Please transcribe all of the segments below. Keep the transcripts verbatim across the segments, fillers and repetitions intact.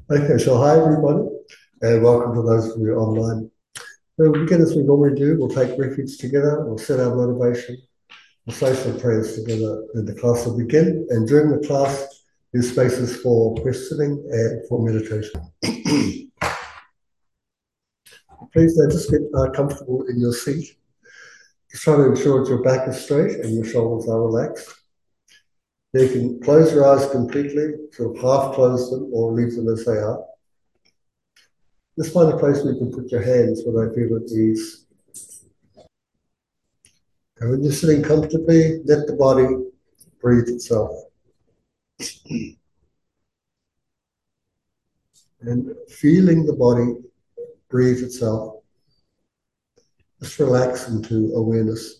Okay, so hi everybody, and welcome to those of you online. So we'll begin as we normally do. We'll take refuge together, we'll set our motivation, we'll say some prayers together, then the class will begin. And during the class, there's spaces for questioning and for meditation. Please now just get uh, comfortable in your seat. Just try to ensure that your back is straight and your shoulders are relaxed. Now you can close your eyes completely, sort of half close them or leave them as they are. Just find a place where you can put your hands where they feel at ease. And when you're sitting comfortably, let the body breathe itself. And feeling the body breathe itself, just relax into awareness.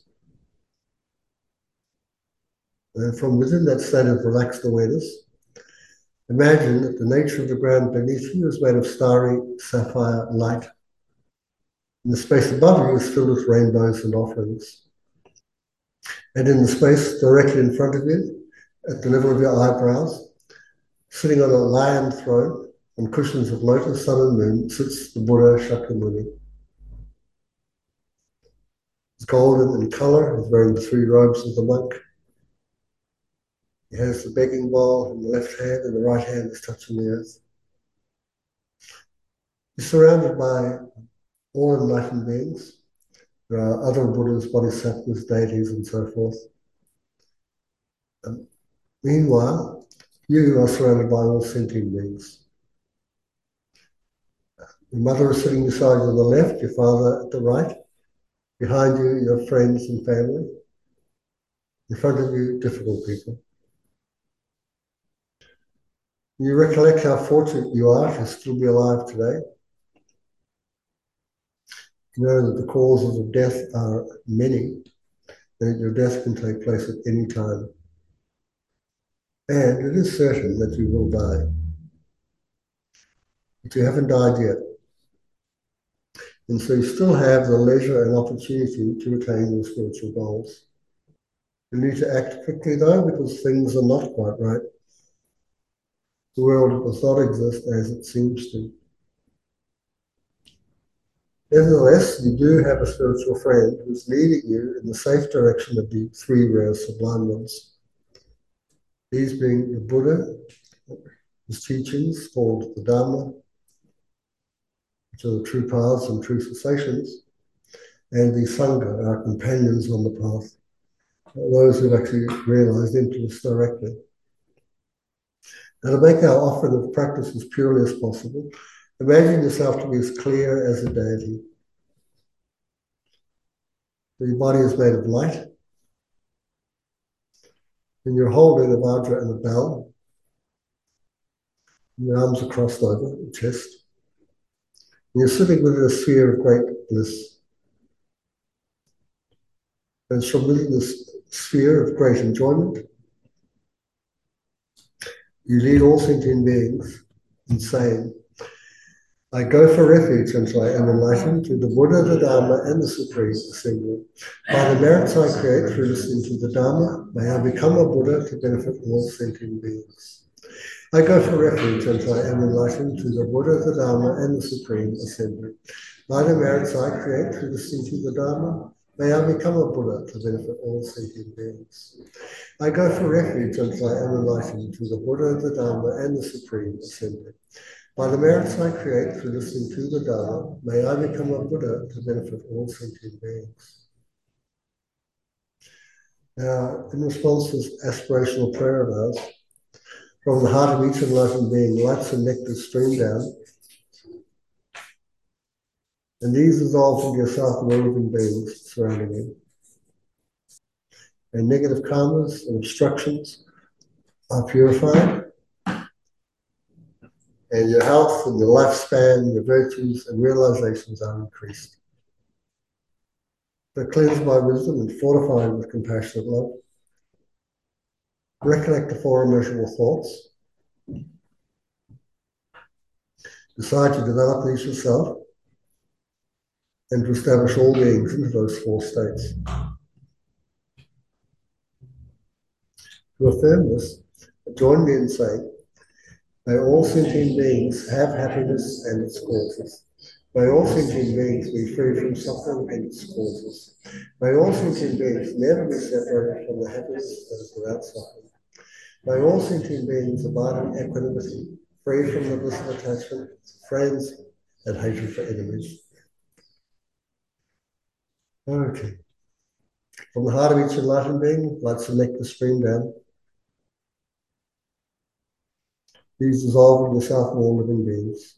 And from within that state of relaxed awareness, imagine that the nature of the ground beneath you is made of starry sapphire light. And the space above you is filled with rainbows and offerings. And in the space directly in front of you, at the level of your eyebrows, sitting on a lion throne on cushions of lotus, sun, and moon, sits the Buddha Shakyamuni. He's golden in color, he's wearing the three robes of the monk. He has the begging bowl in the left hand, and the right hand is touching the earth. He's surrounded by all enlightened beings. There are other Buddhas, bodhisattvas, deities, and so forth. Um, meanwhile, you are surrounded by all sentient beings. Your mother is sitting beside you on the left, your father at the right. Behind you, your friends and family. In front of you, difficult people. You recollect how fortunate you are to still be alive today. You know that the causes of death are many, and your death can take place at any time. And it is certain that you will die. But you haven't died yet. And so you still have the leisure and opportunity to attain your spiritual goals. You need to act quickly though, because things are not quite right. The world does not exist as it seems to. Nevertheless, you do have a spiritual friend who's leading you in the safe direction of the three rare sublime ones. These being the Buddha, his teachings called the Dharma, which are the true paths and true cessations, and the Sangha, our companions on the path, those who've actually realized into this directly. And to make our offering of practice as purely as possible, imagine yourself to be as clear as a deity. Your body is made of light, and you're holding a vajra and a bell. Your arms are crossed over the chest. And you're sitting within a sphere of great bliss. And it's from within this sphere of great enjoyment, you lead all sentient beings in saying, I go for refuge until I am enlightened to the Buddha, the Dharma, and the Supreme Assembly. By the merits I create through listening to the Dharma, may I become a Buddha to benefit all sentient beings. I go for refuge until I am enlightened to the Buddha, the Dharma, and the Supreme Assembly. By the merits I create through listening to the Dharma, may I become a Buddha to benefit all sentient beings. I go for refuge until I am enlightened to the Buddha, the Dharma, and the Supreme Assembly. By the merits I create through listening to the Dharma, may I become a Buddha to benefit all sentient beings. Now, in response to this aspirational prayer of ours, from the heart of each enlightened being, lights and nectar stream down, and these dissolve into yourself and all living beings surrounding you. And negative karmas and obstructions are purified, and your health and your lifespan, your virtues and realizations are increased. They're cleansed by wisdom and fortified with compassionate love. Recollect the four immeasurable thoughts. Decide to develop these yourself and to establish all beings into those four states. To affirm this, join me in saying, May all sentient beings have happiness and its causes. May all sentient beings be free from suffering and its causes. May all sentient beings never be separated from the happiness that is without suffering. May all sentient beings abide in equanimity, free from the bliss of attachment, friends, and hatred for enemies. Okay. From the heart of each enlightened being, light select the stream down. These dissolve in the south of all living beings.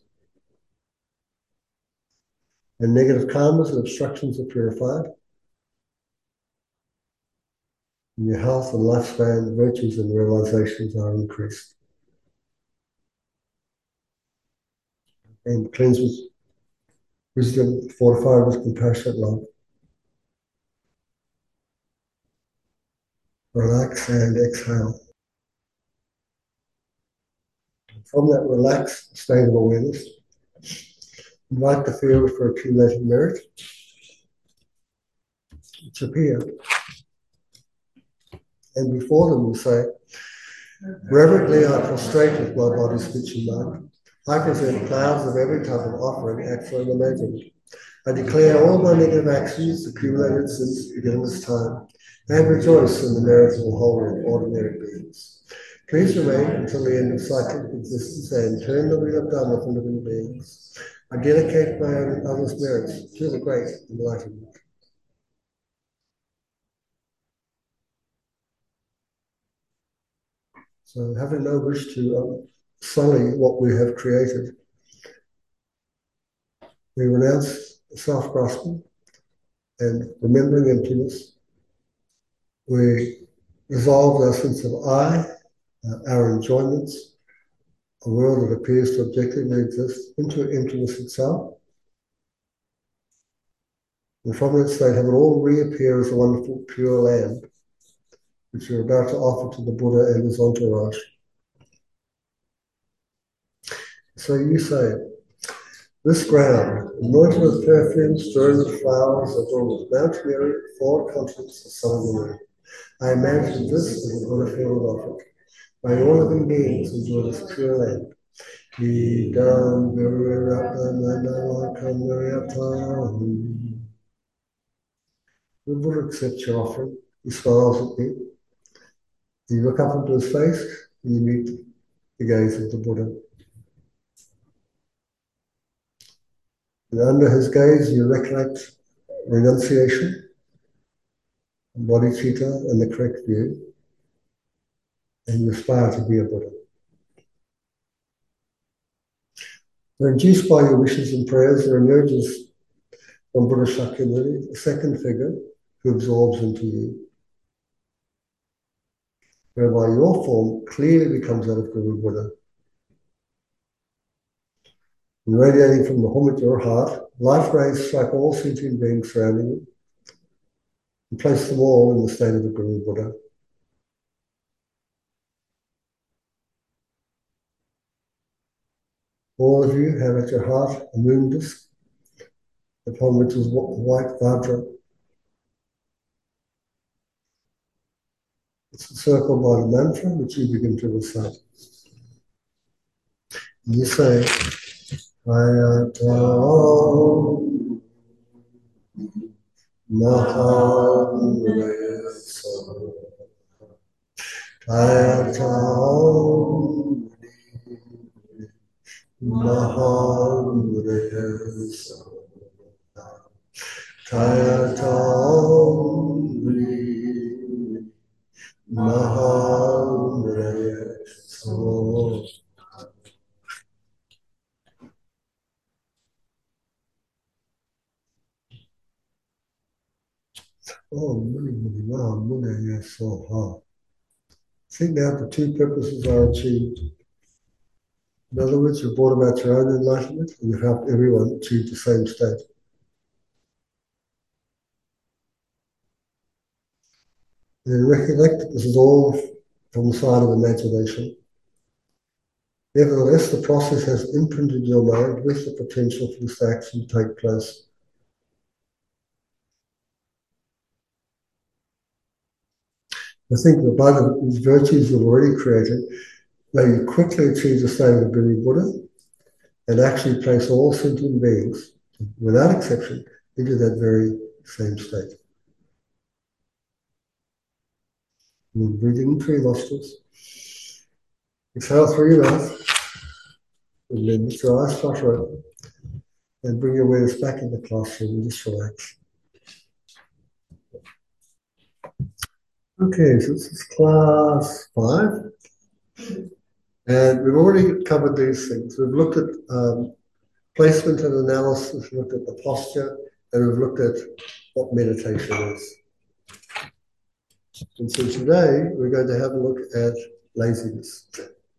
And negative karmas and obstructions are purified. And your health and lifespan, virtues and realizations are increased. And cleanse with wisdom, fortified with compassionate love. Relax and exhale. From that relaxed state of awareness, invite the field for accumulated merit to appear. And before them you say, reverently I prostrate with my body, speech and mind. I present clouds of every type of offering, actual and imagined. I declare all my negative actions accumulated since the beginning of this time, and rejoice in the merits of all holy and ordinary beings. Please remain until the end of cyclic existence and turn the wheel of Dharma for living beings. I dedicate my own and others' merits to the great enlightenment. So having no wish to um, sully what we have created, we renounce self-grasping and remembering emptiness. We resolve our sense of I, uh, our enjoyments, a world that appears to objectively exist, into emptiness itself. And from that state, have it all reappear as a wonderful pure land, which you're about to offer to the Buddha and his entourage. So you say, this ground, anointed with perfumes, strewn with flowers, adorned with Mount Mary, four continents, the sun and the moon. I imagine this as a Buddha field offered. May all living beings enjoy this pure land. Idam Viratamanakamariatam. The Buddha accepts your offering. He smiles at you. You look up into his face and you meet the gaze of the Buddha. And under his gaze, you recollect renunciation, bodhicitta, and the correct view, and you aspire to be a Buddha. When induced by your wishes and prayers, there emerges from Buddha Shakyamuni a second figure who absorbs into you, whereby your form clearly becomes that of Guru Buddha. And radiating from the home of your heart, life rays strike all sentient beings surrounding you and place them all in the state of the Guru Buddha. All of you have at your heart a moon disk, upon which is white Vajra. It's encircled by the mantra which you begin to recite. And you say, Hayatam Mahamudaya Soha. Hayatam Mahamudaya Soha. Hayatam Mahamudaya Soha. Oh, Muni Muni Mahamudaya Soha. Think now the two purposes are achieved. In other words, you've brought about your own enlightenment and you've helped everyone achieve the same state. And recollect that this is all from the side of imagination. Nevertheless, the process has imprinted your mind with the potential for this action to take place. I think that by the virtues you've already created, may you quickly achieve the state of the Billy Buddha and actually place all sentient beings, without exception, into that very same state. And breathe in through your nostrils, exhale through your mouth, and then lift your eyes flush open, and bring your awareness back in the classroom and just relax. Okay, so this is class five, and we've already covered these things. We've looked at um, placement and analysis, we've looked at the posture, and we've looked at what meditation is. And so today we're going to have a look at laziness,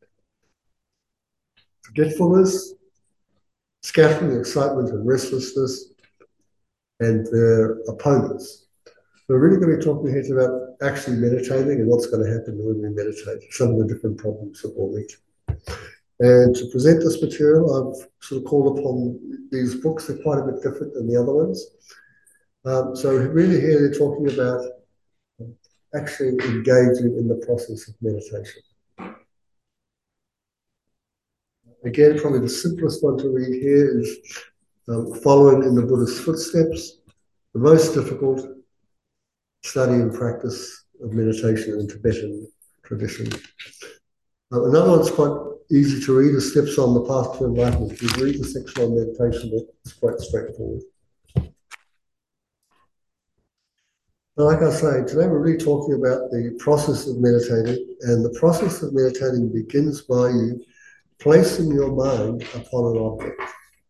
forgetfulness, scattering, excitement, and restlessness, and their opponents. We're really going to be talking here about actually meditating and what's going to happen when we meditate, some of the different problems that we'll meet. And to present this material, I've sort of called upon these books. They're quite a bit different than the other ones. Um, so really here they're talking about actually engaging in the process of meditation. Again, probably the simplest one to read here is um, Following in the Buddha's Footsteps. The most difficult, Study and Practice of Meditation in Tibetan Tradition. Uh, another one's quite easy to read, is Steps on the Path to Enlightenment. If you read the section on meditation, it's quite straightforward. But like I say, today we're really talking about the process of meditating, and the process of meditating begins by you placing your mind upon an object.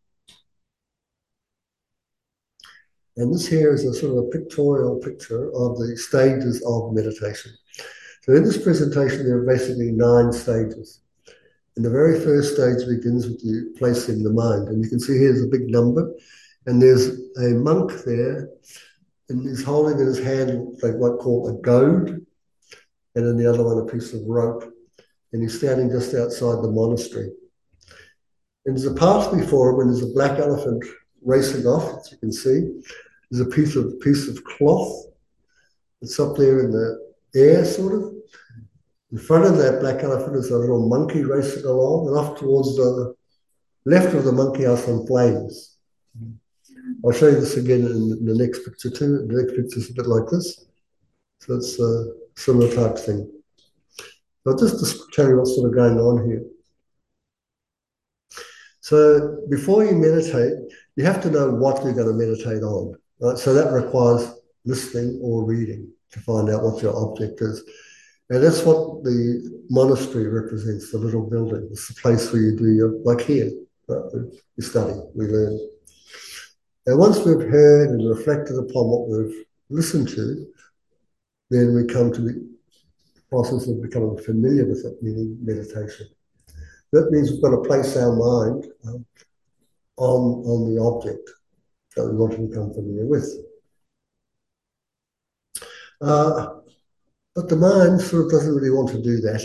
And this here is a sort of a pictorial picture of the stages of meditation. So in this presentation, there are basically nine stages. And the very first stage begins with you placing the mind. And you can see here's a big number. And there's a monk there, and he's holding in his hand what they might call a goad, and in the other one a piece of rope. And he's standing just outside the monastery. And there's a path before him, and there's a black elephant racing off, as you can see. There's a piece of piece of cloth that's up there in the air, sort of. In front of that black elephant is a little monkey racing along, and off towards the left of the monkey are some flames. I'll show you this again in the next picture too. The next picture is a bit like this. So it's a similar type thing. So just to tell you what's sort of going on here. So before you meditate, you have to know what you're going to meditate on. Right? So that requires listening or reading to find out what your object is. And that's what the monastery represents, the little building. It's the place where you do your, like here, right? We study, we learn. And once we've heard and reflected upon what we've listened to, then we come to the process of becoming familiar with it, meaning meditation. That means we've got to place our mind um, on, on the object that we want to become familiar with. Uh, but the mind sort of doesn't really want to do that.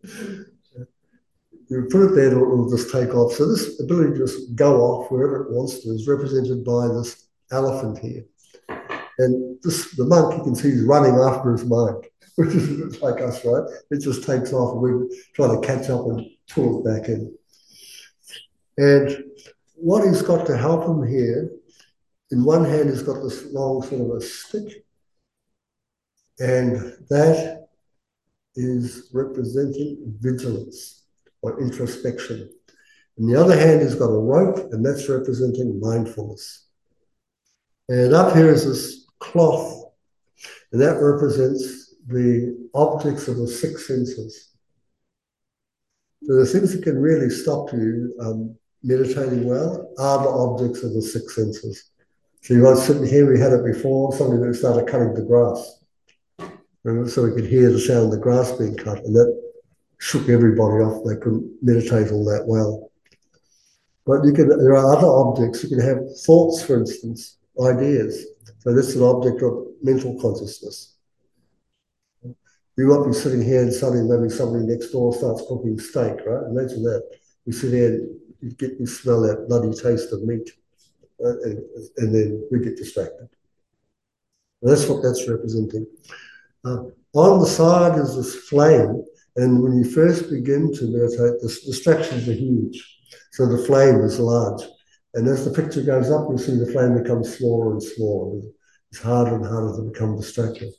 You put it there, it'll, it'll just take off. So this ability to just go off wherever it wants to is represented by this elephant here. And this, the monk, you can see, he's running after his mind, which is like us, right? It just takes off, and we're trying to catch up and pull it back in. And what he's got to help him here, in one hand, he's got this long sort of a stick, and that is representing vigilance or introspection. On the other hand, he's got a rope, and that's representing mindfulness. And up here is this cloth, and that represents the objects of the six senses. So the things that can really stop you um, meditating well are the objects of the six senses. So you might sit here, we had it before, somebody that started cutting the grass. And so we could hear the sound of the grass being cut, and that shook everybody off. They couldn't meditate all that well. But you can, there are other objects. You can have thoughts, for instance, ideas. So that's an object of mental consciousness. You might be sitting here and suddenly maybe somebody next door starts cooking steak, right? Imagine that. You sit here and you get you smell that bloody taste of meat, right? and, and then we get distracted. And that's what that's representing. Uh, on the side is this flame, And when you first begin to meditate, the distractions are huge. So the flame is large. And as the picture goes up, you'll see the flame becomes smaller and smaller. It's harder and harder to become distracted.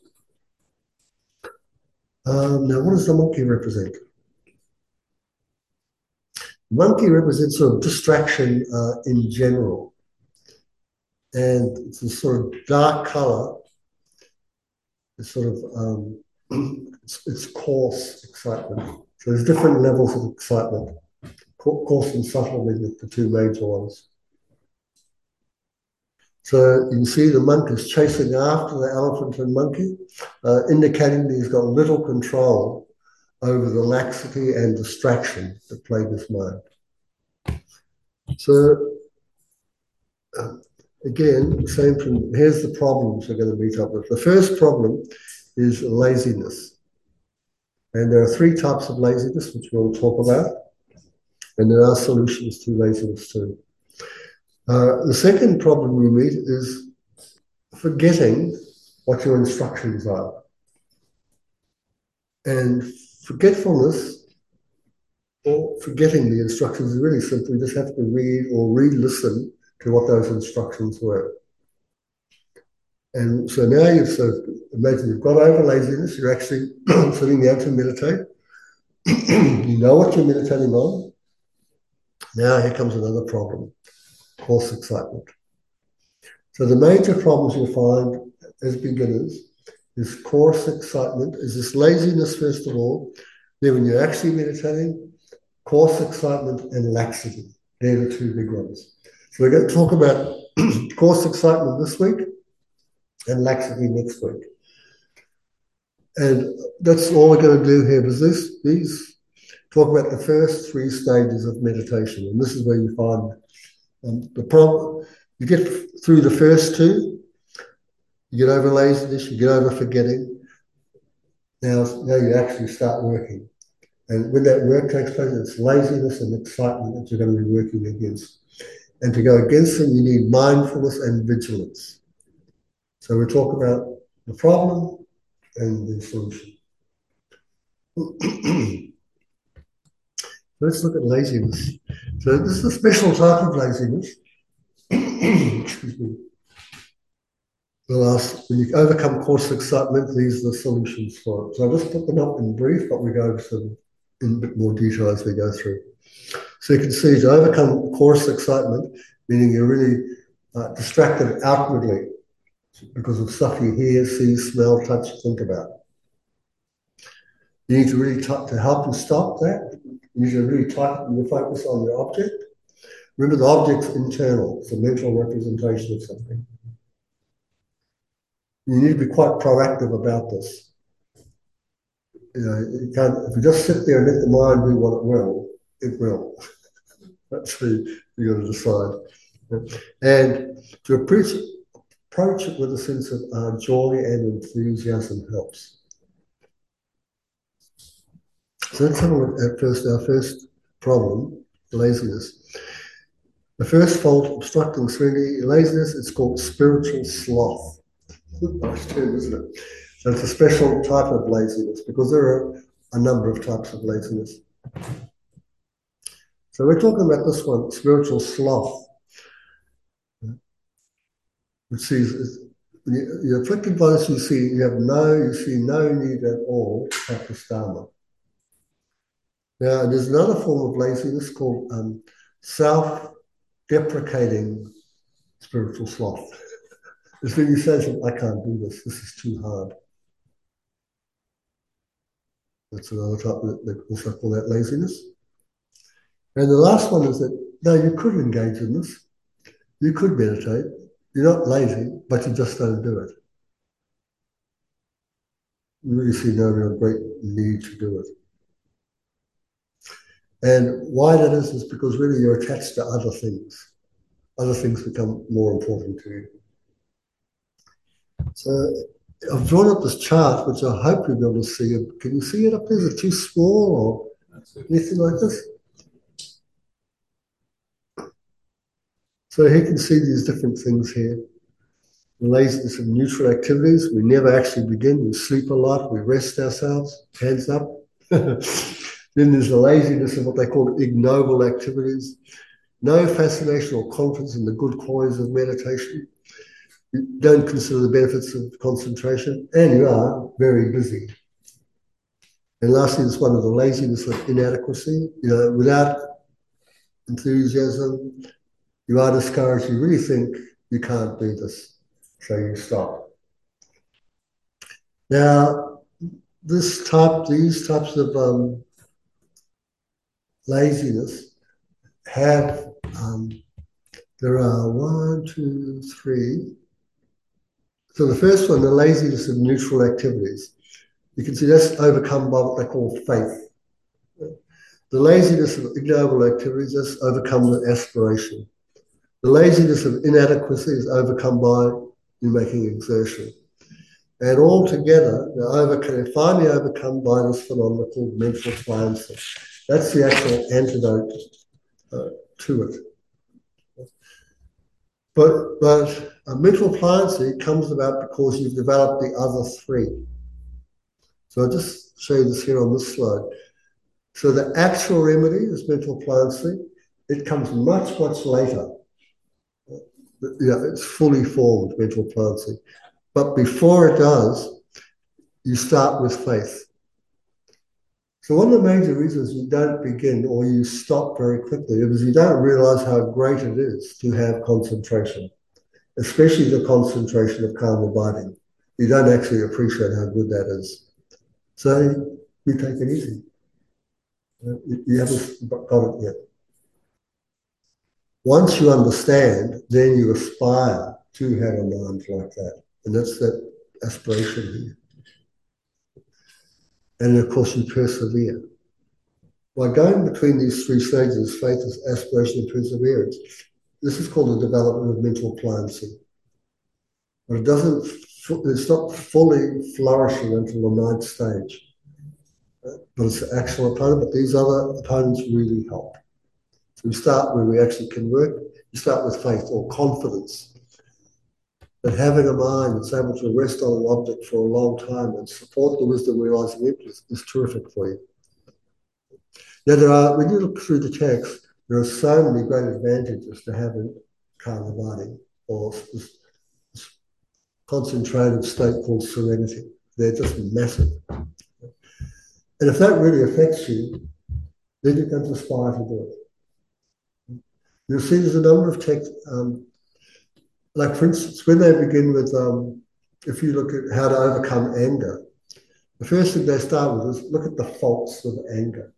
Um, now, what does the monkey represent? Monkey represents sort of distraction uh, in general. And it's a sort of dark color. It's sort of, um, it's, it's coarse excitement. So there's different levels of excitement. Coarse and subtle being the two major ones. So you can see the monk is chasing after the elephant and monkey, uh, indicating that he's got little control over the laxity and distraction that plague his mind. So uh, again, same from, here's the problems we're going to meet up with. The first problem is laziness. And there are three types of laziness, which we'll talk about. And there are solutions to laziness too. Uh, the second problem we meet is forgetting what your instructions are. And forgetfulness or forgetting the instructions is really simple. You just have to read or re-listen to what those instructions were. And so now you've sort of, imagine you've got over laziness, you're actually sitting down to meditate. You know what you're meditating on. Now here comes another problem, coarse excitement. So the major problems you'll find as beginners is coarse excitement, is this laziness first of all. Then when you're actually meditating, coarse excitement and laxity. They're the two big ones. So we're going to talk about coarse excitement this week and laxity next week. And that's all we're going to do here, is this, these talk about the first three stages of meditation. And this is where you find um, the problem. You get through the first two, you get over laziness, you get over forgetting. Now, now you actually start working. And when that work takes place, it's laziness and excitement that you're going to be working against. And to go against them, you need mindfulness and vigilance. So we talk about the problem and the solution. Let's look at laziness. So this is a special type of laziness. Excuse me. The last, when you overcome coarse excitement, these are the solutions for it. So I'll just put them up in brief, but we go over some in a bit more detail as we go through. So you can see to overcome coarse excitement, meaning you're really uh, distracted outwardly because of stuff you hear, see, smell, touch, think about. You need to really, to help you stop that, you need to really tighten your focus on the object. Remember, the object's internal. It's a mental representation of something. You need to be quite proactive about this. You know, you can't, if you just sit there and let the mind do what it will, it will. That's what you've got to decide. And to approach, approach it with a sense of uh, joy and enthusiasm helps. So let's have a look at first our first problem, laziness. The first fault obstructing serenity, laziness, it's called spiritual sloth. Nice term, isn't it? So it's a special type of laziness because there are a number of types of laziness. So we're talking about this one, spiritual sloth, which sees, you're afflicted by this, you see, you have no, you see no need at all to practice Dharma. Now, there's another form of laziness called um, self-deprecating spiritual sloth. It's when you say something, I can't do this, this is too hard. That's another type that they also call that laziness. And the last one is that, no, you could engage in this. You could meditate. You're not lazy, but you just don't do it. You really see no real great need to do it. And why that is, is because really you're attached to other things. Other things become more important to you. So I've drawn up this chart, which I hope you'll be able to see. Can you see it up there? Is it too small or anything like this? So here you can see these different things here. Laziness and neutral activities. We never actually begin. We sleep a lot. We rest ourselves. Hands up. Then there's the laziness of what they call ignoble activities. No fascination or confidence in the good qualities of meditation. You don't consider the benefits of concentration, and you are very busy. And lastly, there's one of the laziness of inadequacy. You know, without enthusiasm, you are discouraged. You really think you can't do this, so you stop. Now, this type, these types of um, laziness have, um, there are one, two, three. So the first one, the laziness of neutral activities. You can see that's overcome by what they call faith. The laziness of ignoble activities is overcome with aspiration. The laziness of inadequacy is overcome by you making exertion. And all together, they're, overcome, they're finally overcome by this phenomenon called mental pliancy. That's the actual antidote uh, to it. But, but a mental pliancy comes about because you've developed the other three. So I'll just show you this here on this slide. So the actual remedy is mental pliancy. It comes much, much later. Yeah, it's fully formed mental pliancy. But before it does, you start with faith. So one of the major reasons you don't begin or you stop very quickly is you don't realize how great it is to have concentration, especially the concentration of calm abiding. You don't actually appreciate how good that is. So you take it easy. You haven't got it yet. Once you understand, then you aspire to have a mind like that. And that's that aspiration here. And of course, you persevere. By going between these three stages, faith, aspiration, and perseverance, this is called the development of mental pliancy. But it doesn't, it's not fully flourishing until the ninth stage. But it's the actual opponent, but these other opponents really help. So we start where we actually can work. You start with faith or confidence. That having a mind that's able to rest on an object for a long time and support the wisdom realizing it is, is terrific for you. Now, there are, when you look through the text, there are so many great advantages to having calm abiding or this, this concentrated state called serenity. They're just massive. And if that really affects you, then you can aspire to do it. You'll see there's a number of texts, um, like for instance, when they begin with, um, if you look at how to overcome anger, the first thing they start with is look at the faults of anger.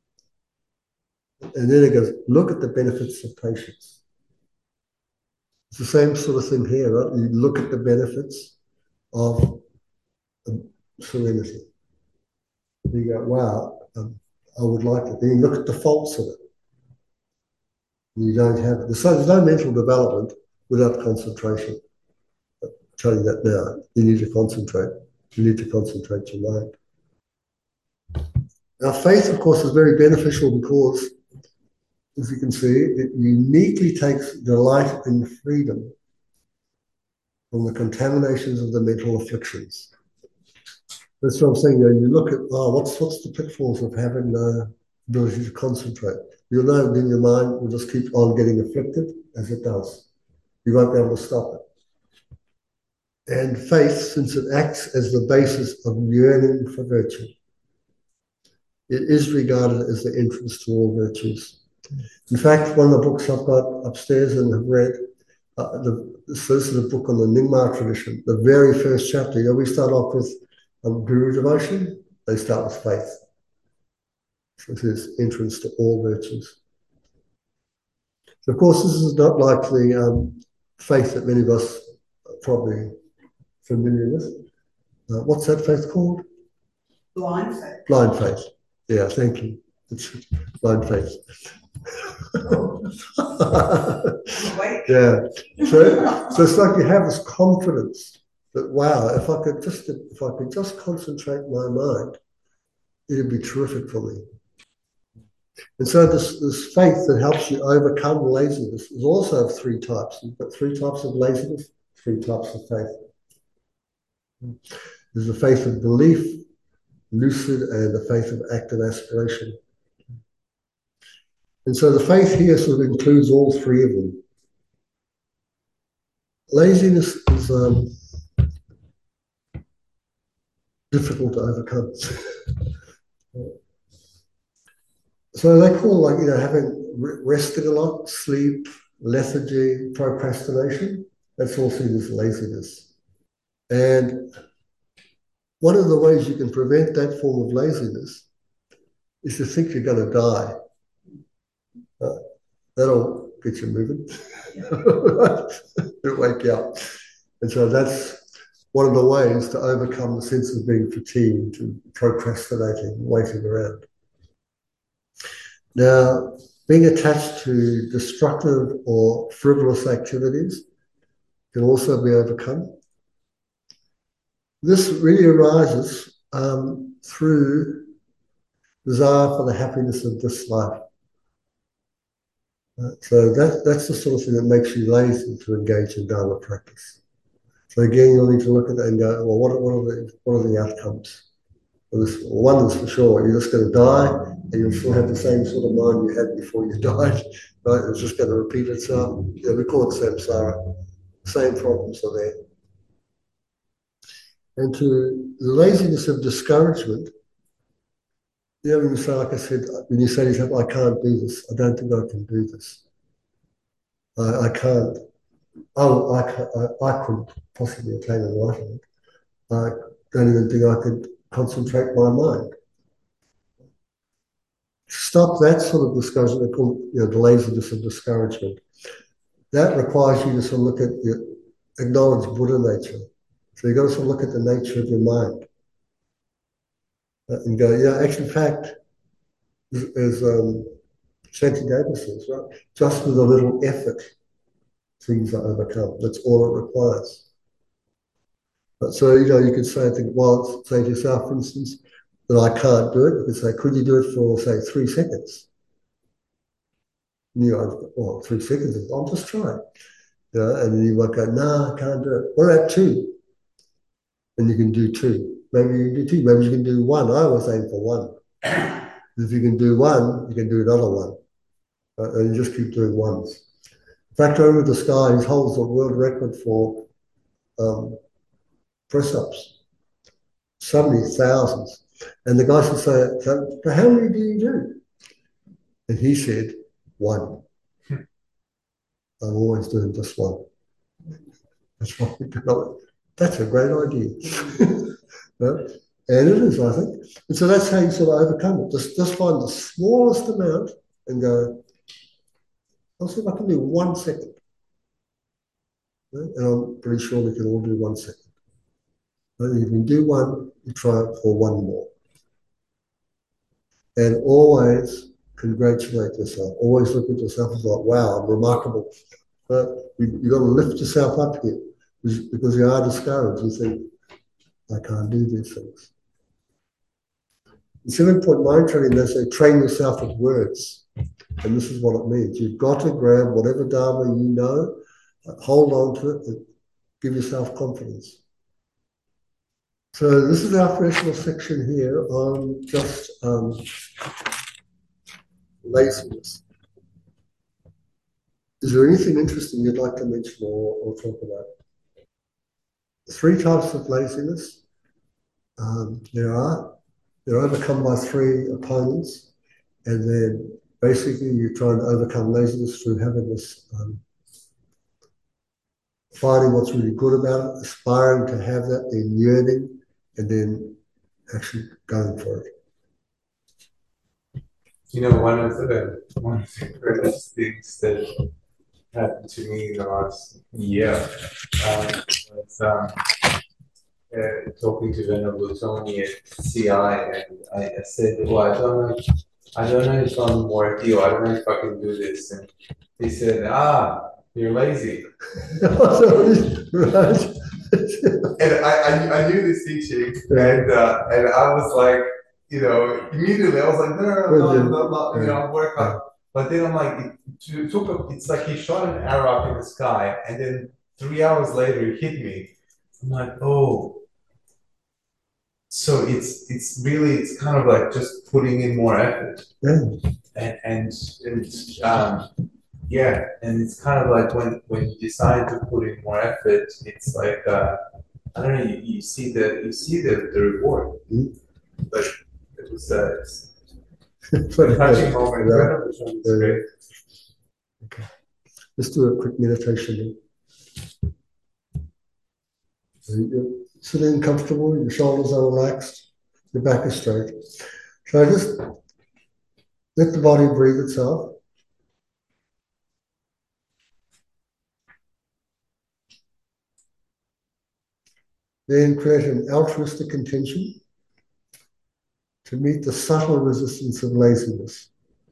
And then it goes, look at the benefits of patience. It's the same sort of thing here, right? You look at the benefits of um, serenity. You go, wow, um, I would like it. Then you look at the faults of it. You don't have it. So there's no mental development without concentration. I'll tell you that now. You need to concentrate. You need to concentrate your mind. Now, faith, of course, is very beneficial because, as you can see, it uniquely takes delight in freedom from the contaminations of the mental afflictions. That's what I'm saying. You know, you look at, oh, what's what's the pitfalls of having the ability to concentrate? You'll know then your mind will just keep on getting afflicted as it does. You won't be able to stop it. And faith, since it acts as the basis of yearning for virtue, it is regarded as the entrance to all virtues. In fact, one of the books I've got upstairs and have read, uh, the, so this is a book on the Nyingma tradition. The very first chapter, you know, we start off with um, guru devotion, they start with faith. So it says entrance to all virtues. So of course, this is not like the um, faith that many of us are probably familiar with. Uh, what's that faith called? Blind faith. Blind faith. Yeah, thank you. It's blind faith. Yeah. So, so it's like you have this confidence that, wow, if I could just if I could just concentrate my mind, it'd be terrific for me. And so this, this faith that helps you overcome laziness is also of three types. You've got three types of laziness, three types of faith. There's the faith of belief, lucid, and a faith of active aspiration. And so the faith here sort of includes all three of them. Laziness is um, difficult to overcome. So they call, like, you know, having rested a lot, sleep, lethargy, procrastination, that's all seen as laziness. And one of the ways you can prevent that form of laziness is to think you're going to die. Uh, that'll get you moving. It'll wake you up. And so that's one of the ways to overcome the sense of being fatigued and procrastinating, waiting around. Now, being attached to destructive or frivolous activities can also be overcome. This really arises um, through desire for the happiness of this life. Uh, so that, that's the sort of thing that makes you lazy to engage in Dharma practice. So again, you'll need to look at that and go, well, what, what, are, the, what are the outcomes? Well, this, well, one is for sure, you're just going to die and you'll still have the same sort of mind you had before you died, right? It's just going to repeat itself. Yeah, we call it samsara. Same problems are there. And to the laziness of discouragement, yeah, when you say, like I said, when you say to yourself, I can't do this, I don't think I can do this. I, I can't, oh, I, can't, I, I couldn't possibly attain enlightenment. I don't even think I could concentrate my mind. Stop that sort of discouragement, they call it, you know, the laziness of discouragement. That requires you to sort of look at your, acknowledge Buddha nature. So you've got to sort of look at the nature of your mind. Uh, and go, yeah, actually, in fact, as um, Shanti Davis says, right, just with a little effort, things are overcome. That's all it requires. But so, you know, you could say, think, well, say to yourself, for instance, that I can't do it. You could say, could you do it for, say, three seconds? And you know, well, three seconds, I'll just try it. You know, and then you might go, no, nah, I can't do it. What about two? And you can do two. Maybe you can do two. Maybe you can do one. I always aim for one. If you can do one, you can do another one. Uh, and you just keep doing ones. In fact, over the sky, he holds the world record for um, press-ups. So many thousands. And the guy should say, so, so how many do you do? And he said, one. I'm always doing just one. That's what we do. That's a great idea. No? And it is, I think. And so that's how you sort of overcome it. Just, just find the smallest amount and go, I'll see if I can do one second. No? And I'm pretty sure we can all do one second. No? You can do one, you try it for one more. And always congratulate yourself. Always look at yourself as like, wow, I'm remarkable. But you, you've got to lift yourself up here because you are discouraged. You think, I can't do these things. In seven-point mind training, they say, train yourself with words. And this is what it means. You've got to grab whatever Dharma you know, hold on to it, and give yourself confidence. So this is our first little section here on just um, laziness. Is there anything interesting you'd like to mention or, or talk about? Three types of laziness. Um, there are. They're overcome by three opponents, and then basically you try and overcome laziness through having this, um, finding what's really good about it, aspiring to have that, then yearning, and then actually going for it. You know, one of the one of the greatest things that happened to me in the last year um, was um, uh, talking to Venerable Tony at C I, and I, I said, "Well, I don't know, I don't know if I'm worthy, or I don't know if I can do this." And he said, "Ah, you're lazy." Right. And I, I, I knew this teaching, and uh, and I was like, you know, immediately I was like, no, no, no, no, no, no, you know, I'm working hard. But then I'm like, it took a, it's like he shot an arrow up in the sky, and then three hours later it hit me. I'm like, oh, so it's it's really it's kind of like just putting in more effort. Yeah. And and, and um yeah, and it's kind of like when when you decide to put in more effort, it's like uh I don't know, you, you see the you see the, the reward. Mm. But it was uh it's But a touching uh, moment. yeah, It's great. okay. Let's do a quick meditation. So you're sitting comfortable, your shoulders are relaxed, your back is straight. So just let the body breathe itself. Then create an altruistic intention to meet the subtle resistance of laziness,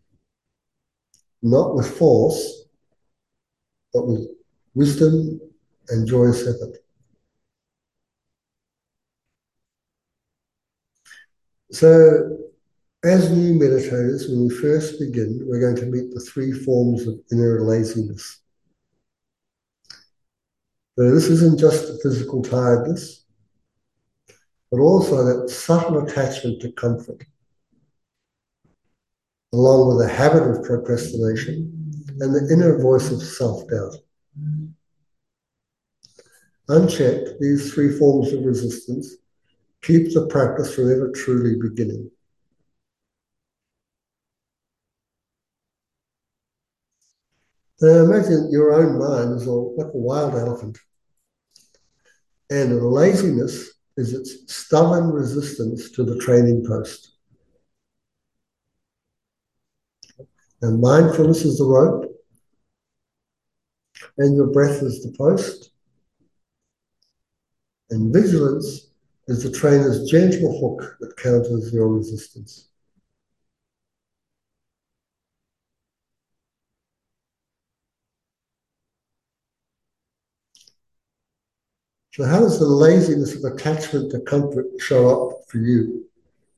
not with force, but with wisdom and joyous effort. So, as new meditators, when we first begin, we're going to meet the three forms of inner laziness. So this isn't just the physical tiredness, but also that subtle attachment to comfort, along with a habit of procrastination and the inner voice of self-doubt. Unchecked, these three forms of resistance keep the practice from ever truly beginning. Now imagine your own mind is like a wild elephant, and laziness is its stubborn resistance to the training post. And mindfulness is the rope, and your breath is the post, and vigilance is the trainer's gentle hook that counters your resistance. So how does the laziness of attachment to comfort show up for you?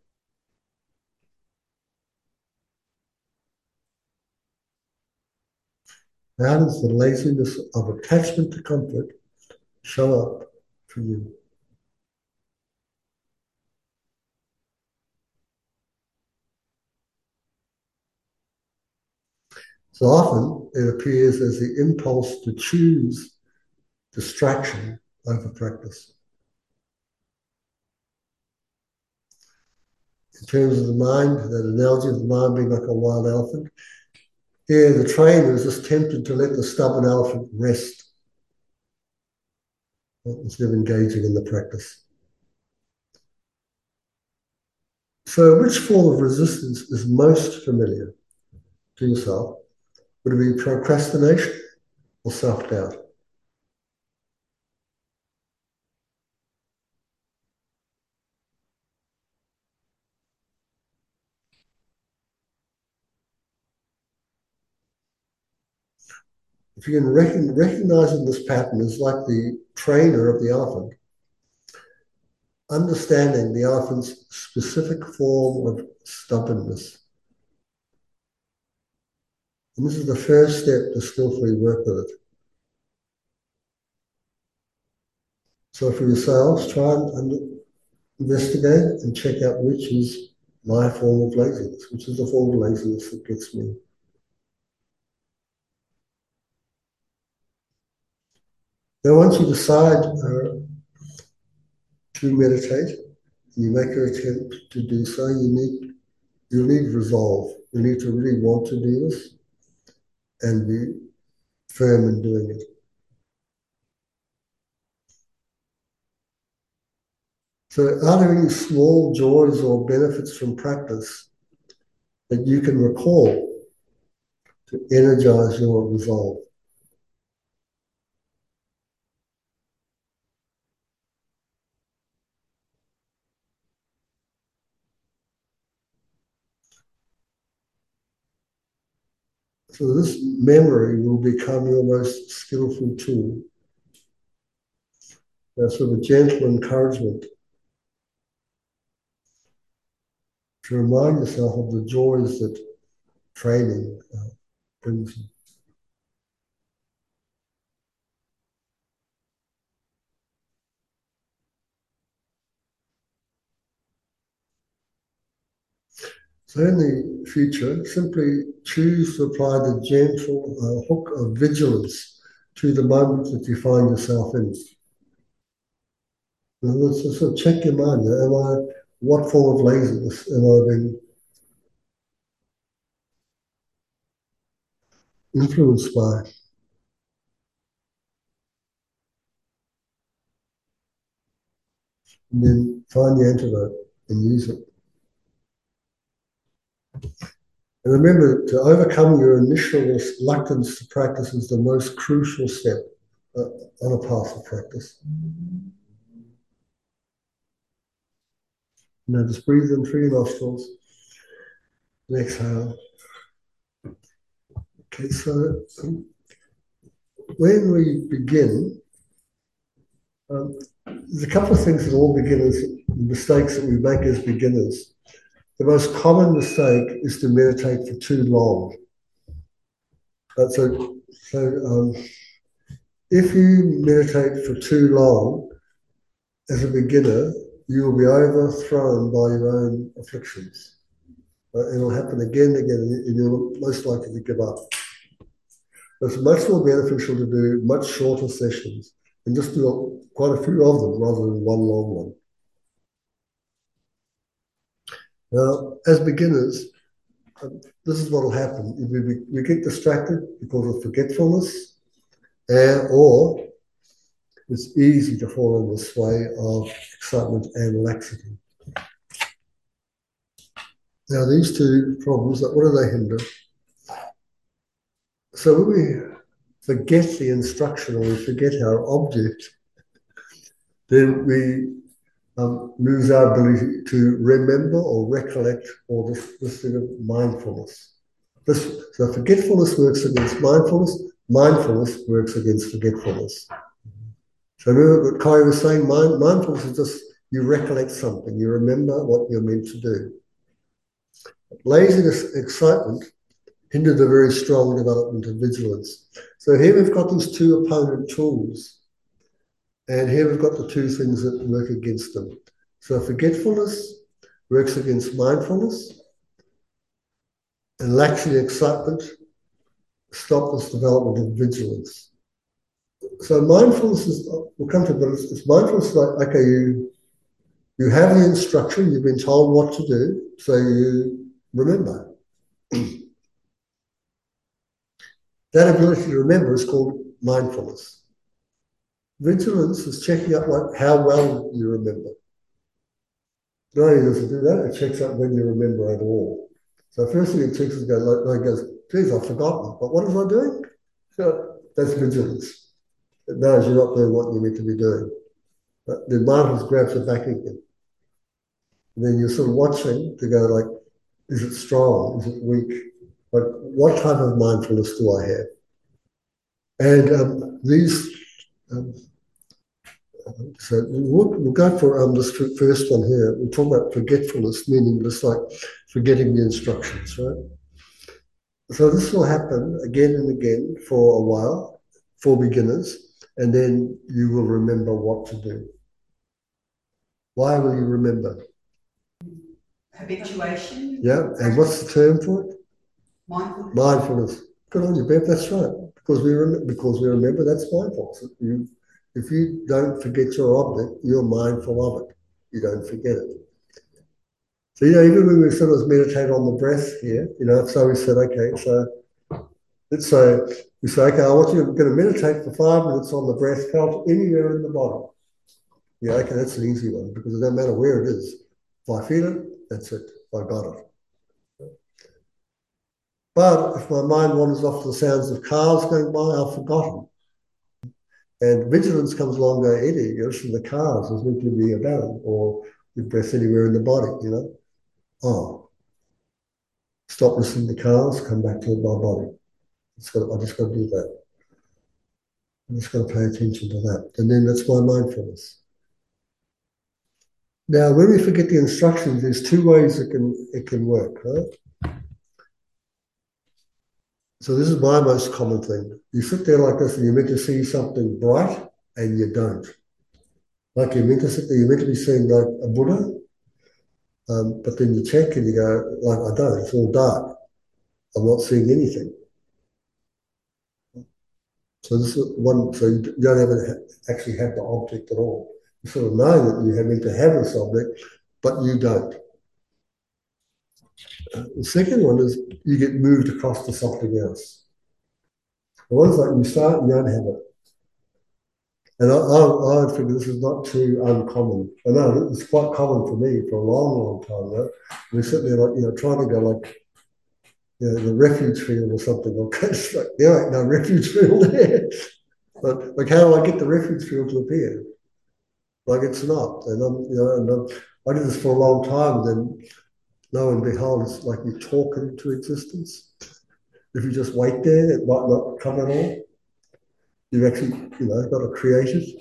How does the laziness of attachment to comfort show up for you? So often it appears as the impulse to choose distraction over practice. In terms of the mind, that analogy of the mind being like a wild elephant, here the trainer is just tempted to let the stubborn elephant rest instead of engaging in the practice. So which form of resistance is most familiar to yourself? Would it be procrastination or self-doubt? If you can recognize recognizing this pattern is like the trainer of the elephant, understanding the elephant's specific form of stubbornness. And this is the first step to skillfully work with it. So for yourselves, try and under, investigate and check out which is my form of laziness, which is the form of laziness that gets me. Now, once you decide uh, to meditate, and you make an attempt to do so, you need you need resolve. You need to really want to do this and be firm in doing it. So, are there any small joys or benefits from practice that you can recall to energize your resolve? So this memory will become your most skillful tool. That's sort of a gentle encouragement to remind yourself of the joys that training uh, brings you. So in the future, simply choose to apply the gentle uh, hook of vigilance to the moment that you find yourself in. In other words, just sort of check your mind. You know, am I, what form of laziness am I being influenced by? And then find the antidote and use it. And remember, to overcome your initial reluctance to practice is the most crucial step uh, on a path of practice. Now just breathe in through your nostrils and exhale. Okay, so um, when we begin, um, there's a couple of things that all beginners, mistakes that we make as beginners. The most common mistake is to meditate for too long. Uh, so, so um, if you meditate for too long, as a beginner, you will be overthrown by your own afflictions. Uh, it'll happen again and again, and you're most likely to give up. It's much more beneficial to do much shorter sessions and just do quite a few of them rather than one long one. Now, as beginners, um, this is what will happen. We, we get distracted because of forgetfulness, uh, or it's easy to fall in the sway of excitement and laxity. Now, these two problems, what do they hinder? So when we forget the instruction or we forget our object, then we um, lose our ability to remember or recollect or this, this thing of mindfulness. This, so forgetfulness works against mindfulness, mindfulness works against forgetfulness. So remember what Kai was saying, mind, mindfulness is just you recollect something, you remember what you're meant to do. Laziness, excitement, hinder the very strong development of vigilance. So here we've got these two opponent tools, and here we've got the two things that work against them. So forgetfulness works against mindfulness, and laxity, excitement, stop this development of vigilance. So mindfulness is, we'll come to it, but it's, it's mindfulness like, okay, you, you have the instruction, you've been told what to do, so you remember. That ability to remember is called mindfulness. Vigilance is checking up like how well you remember. Not only does it do that, it checks up when you remember at all. So first thing it checks is go, like, goes, geez, I've forgotten, but what was I doing? So that's vigilance. It knows you're not doing what you need to be doing. But the mindfulness grabs you back again. And then you're sort of watching to go like, is it strong? Is it weak? Like, what type of mindfulness do I have? And um, these, um, so we'll, we'll go for um, this first one here. We're talking about forgetfulness, meaning just like forgetting the instructions, right? So this will happen again and again for a while, for beginners, and then you will remember what to do. Why will you remember? Habituation. Yeah, and what's the term for it? Mindfulness. Mindfulness. Good on you, Bev. That's right. Because we rem- because we remember that's mindfulness. You, if you don't forget your object, you're mindful of it. You don't forget it. So you know, even when we sort of meditate on the breath here, you know, so we said, okay, so let's say we say, okay, I want you to going to meditate for five minutes on the breath felt anywhere in the body. Yeah, okay, that's an easy one because it doesn't matter where it is. If I feel it, that's it. I got it. But if my mind wanders off to the sounds of cars going by, I've forgotten. And vigilance comes along and goes, Eddie, you're listening to the cars, there's meant to be a balance, or your breath anywhere in the body, you know? Oh, stop listening to cars, come back to my body. It's got, I just got to do that. I'm just going to pay attention to that. And then that's my mindfulness. Now, when we forget the instructions, there's two ways it can, it can work, right? So this is my most common thing. You sit there like this and you're meant to see something bright and you don't. Like you're meant to sit there, you're meant to be seeing like a Buddha Um, but then you check and you go, like, I don't, it's all dark. I'm not seeing anything. So this is one, so you don't ever actually have the object at all. You sort of know that you have meant to have this object, but you don't. The second one is you get moved across to something else. The one's like you start and you don't have it. And I, I, I would figure this is not too uncommon. I know it's quite common for me for a long, long time now. We're sitting there like, you know, trying to go like, you know, the refuge field or something. Okay, it's like, there ain't no refuge field there. But like, how do I get the refuge field to appear? Like it's not. And I'm, you know, and I'm, I did this for a long time. And then lo and behold, it's like you talk it into existence. If you just wait there, it might not come at all. You've actually, you know, got to create it.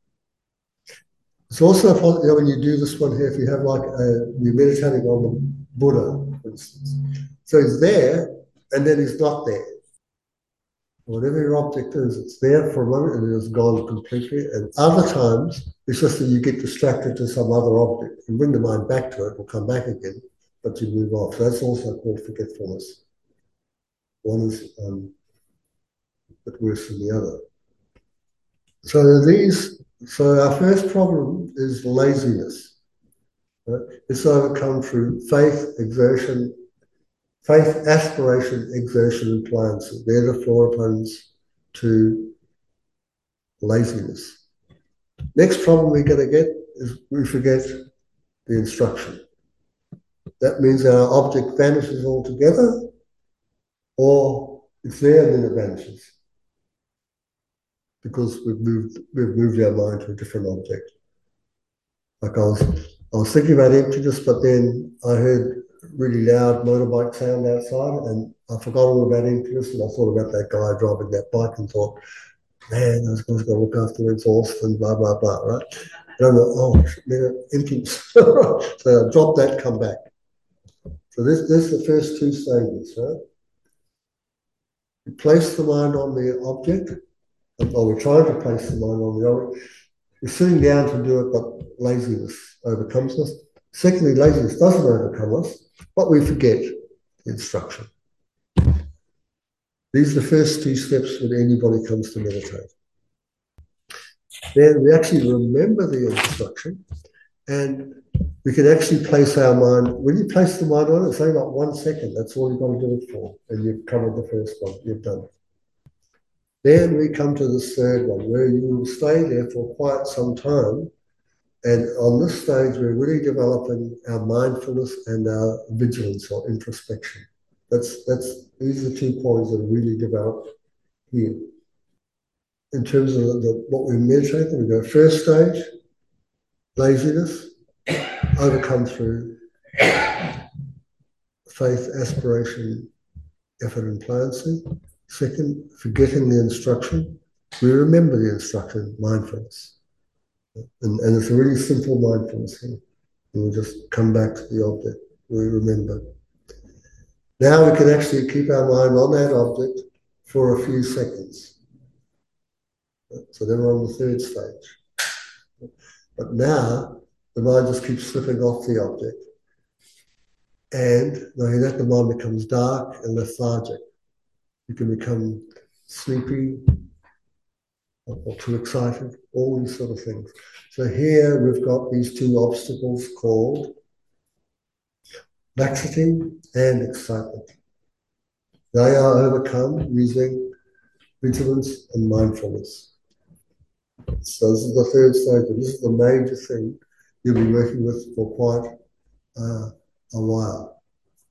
It's also, you know, when you do this one here, if you have like a, you're meditating on the Buddha, for instance. So he's there, and then he's not there. Whatever your object is, it's there for a moment and it's gone completely. And other times, it's just that you get distracted to some other object. You bring the mind back to it, will come back again, but you move off. So that's also called forgetfulness. One is um, a bit worse than the other. So these, so our first problem is laziness. Right? It's overcome through faith, exertion, faith, aspiration, exertion, and pliancy. They're the four opponents to laziness. Next problem we're going to get is we forget the instruction. That means our object vanishes altogether, or it's there and then it vanishes because we've moved we've moved our mind to a different object. Like I was I was thinking about emptiness, but then I heard really loud motorbike sound outside, and I forgot all about emptiness, and I thought about that guy driving that bike and thought, man, those guys got to look after their exhaust and blah, blah, blah, right? And I'm like, oh, man, emptiness. So I dropped that, come back. So this, this is the first two stages, right? You place the mind on the object, or we're trying to place the mind on the object. We're sitting down to do it, but laziness overcomes us. Secondly, laziness doesn't overcome us, but we forget the instruction. These are the first two steps when anybody comes to meditate. Then we actually remember the instruction, and we can actually place our mind. When you place the mind on it, it's only like one second. That's all you've got to do it for, and you've covered the first one. You've done it. Then we come to the third one, where you will stay there for quite some time. And on this stage, we're really developing our mindfulness and our vigilance or introspection. That's that's these are the two points that are really developed here. In terms of the, what we meditate, we go first stage, laziness, overcome through faith, aspiration, effort, and pliancy. Second, forgetting the instruction. We remember the instruction, mindfulness. And, and it's a really simple mindfulness here. And we just come back to the object. We remember. Now we can actually keep our mind on that object for a few seconds. So then we're on the third stage. But now the mind just keeps slipping off the object. And knowing that, the mind becomes dark and lethargic. You can become sleepy or too excited, all these sort of things. So here we've got these two obstacles called laxity and excitement. They are overcome using vigilance and mindfulness. So this is the third stage, and this is the major thing you'll be working with for quite uh, a while.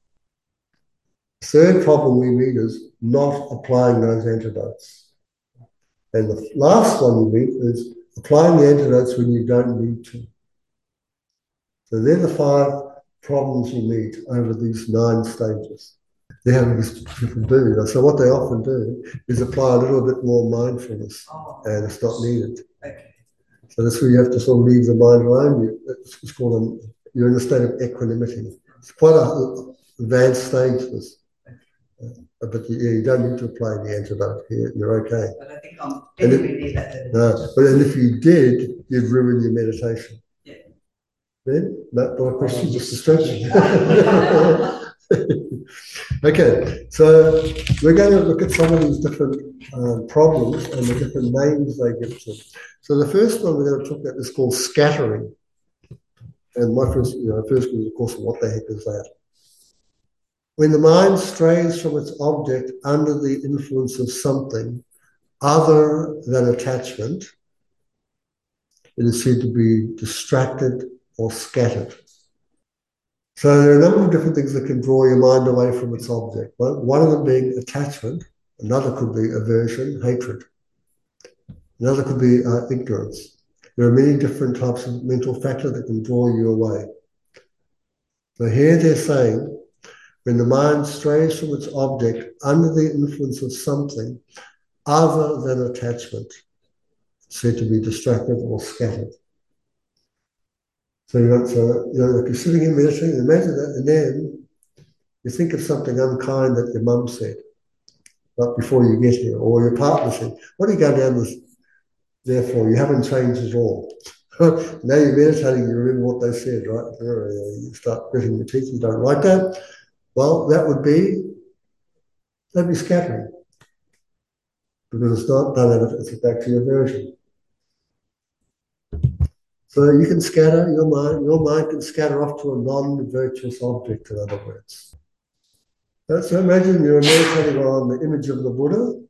Third problem we meet is not applying those antidotes. And the last one you meet is applying the antidotes when you don't need to. So they're the five problems you meet over these nine stages. They're having this people do. So what they often do is apply a little bit more mindfulness, oh, and it's not needed. Okay. So that's where you have to sort of leave the mind alone. It's called a, you're in a state of equanimity. It's quite an advanced stage, this. Uh, but you, yeah, you don't need to apply the antidote here. You're okay. But I think I'm anyway near that. No, but and if you did, you'd ruin your meditation. Yeah. Then, no, not a question, just a stretch. Okay, so we're going to look at some of these different uh, problems and the different names they give to them. So the first one we're going to talk about is called scattering. And my first, you know, first was, of course, what the heck is that? When the mind strays from its object under the influence of something other than attachment, it is said to be distracted or scattered. So there are a number of different things that can draw your mind away from its object. One of them being attachment, another could be aversion, hatred. Another could be uh, ignorance. There are many different types of mental factors that can draw you away. So here they're saying, when the mind strays from its object under the influence of something other than attachment, said to be distracted or scattered. So, you know, so, you know, if you're sitting here meditating, imagine that, and then you think of something unkind that your mum said, right before you get here, or your partner said, what do you go down this, therefore, you haven't changed at all. Now you're meditating, you remember what they said, right? You start gritting your teeth, you don't like that. Well, that would be, that'd be scattering. Because it's not done out of it's back to your aversion. So you can scatter your mind, your mind can scatter off to a non-virtuous object, in other words. So imagine you're meditating on the image of the Buddha,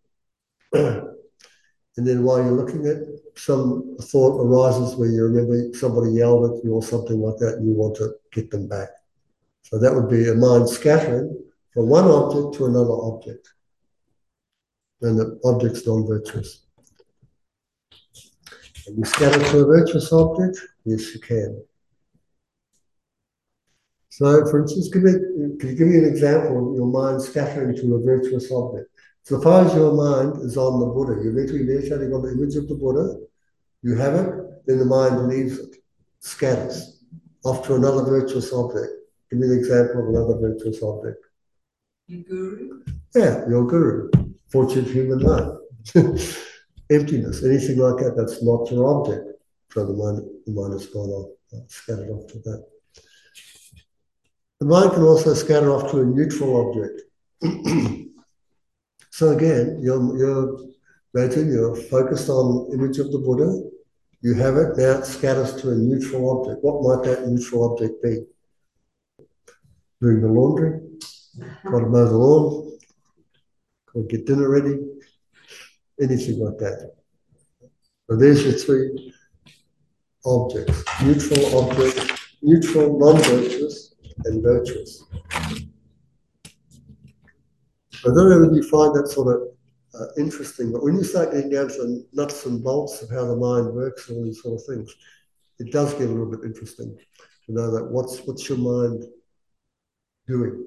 and then while you're looking at some thought arises where you remember somebody yelled at you or something like that, and you want to get them back. So that would be a mind scattering from one object to another object. And the object's non-virtuous. Can you scatter to a virtuous object? Yes, you can. So, for instance, give me, can you give me an example of your mind scattering to a virtuous object? Suppose your mind is on the Buddha. You're mentally meditating on the image of the Buddha. You have it, then the mind leaves it, scatters off to another virtuous object. Give me an example of another virtuous object. Your guru? Yeah, your guru. Fortunate human life. Emptiness, anything like that, that's not your object. So the mind, the mind has gone off, scattered off to that. The mind can also scatter off to a neutral object. So again, you're, you're, imagine you're focused on the image of the Buddha, you have it, now it scatters to a neutral object. What might that neutral object be? Doing the laundry, got to mow the lawn, got to get dinner ready, anything like that. So there's your three objects, neutral object, neutral, non-virtuous, and virtuous. I don't know if you find that sort of uh, interesting, but when you start getting down to the nuts and bolts of how the mind works and all these sort of things, it does get a little bit interesting to know that what's what's your mind doing.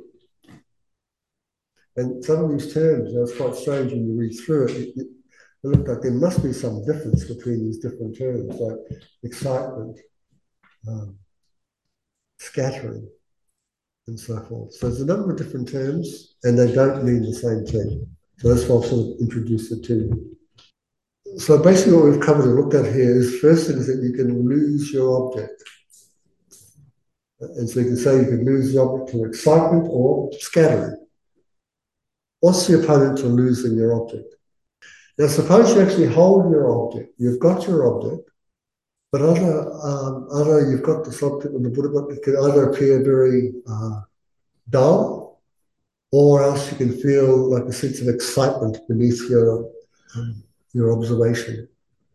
And some of these terms, you know, it's quite strange when you read through it, it, it looked like there must be some difference between these different terms, like excitement, um, scattering, and so forth. So there's a number of different terms, and they don't mean the same thing. So that's why I've sort of introduced it to you. So basically what we've covered and looked at here is first thing is that you can lose your object. And so you can say you can lose the object to excitement or scattering. What's the opponent to losing your object? Now suppose you actually hold your object, you've got your object, but other, um, other you've got this object and the Buddha, it can either appear very uh, dull, or else you can feel like a sense of excitement beneath your, um, your observation.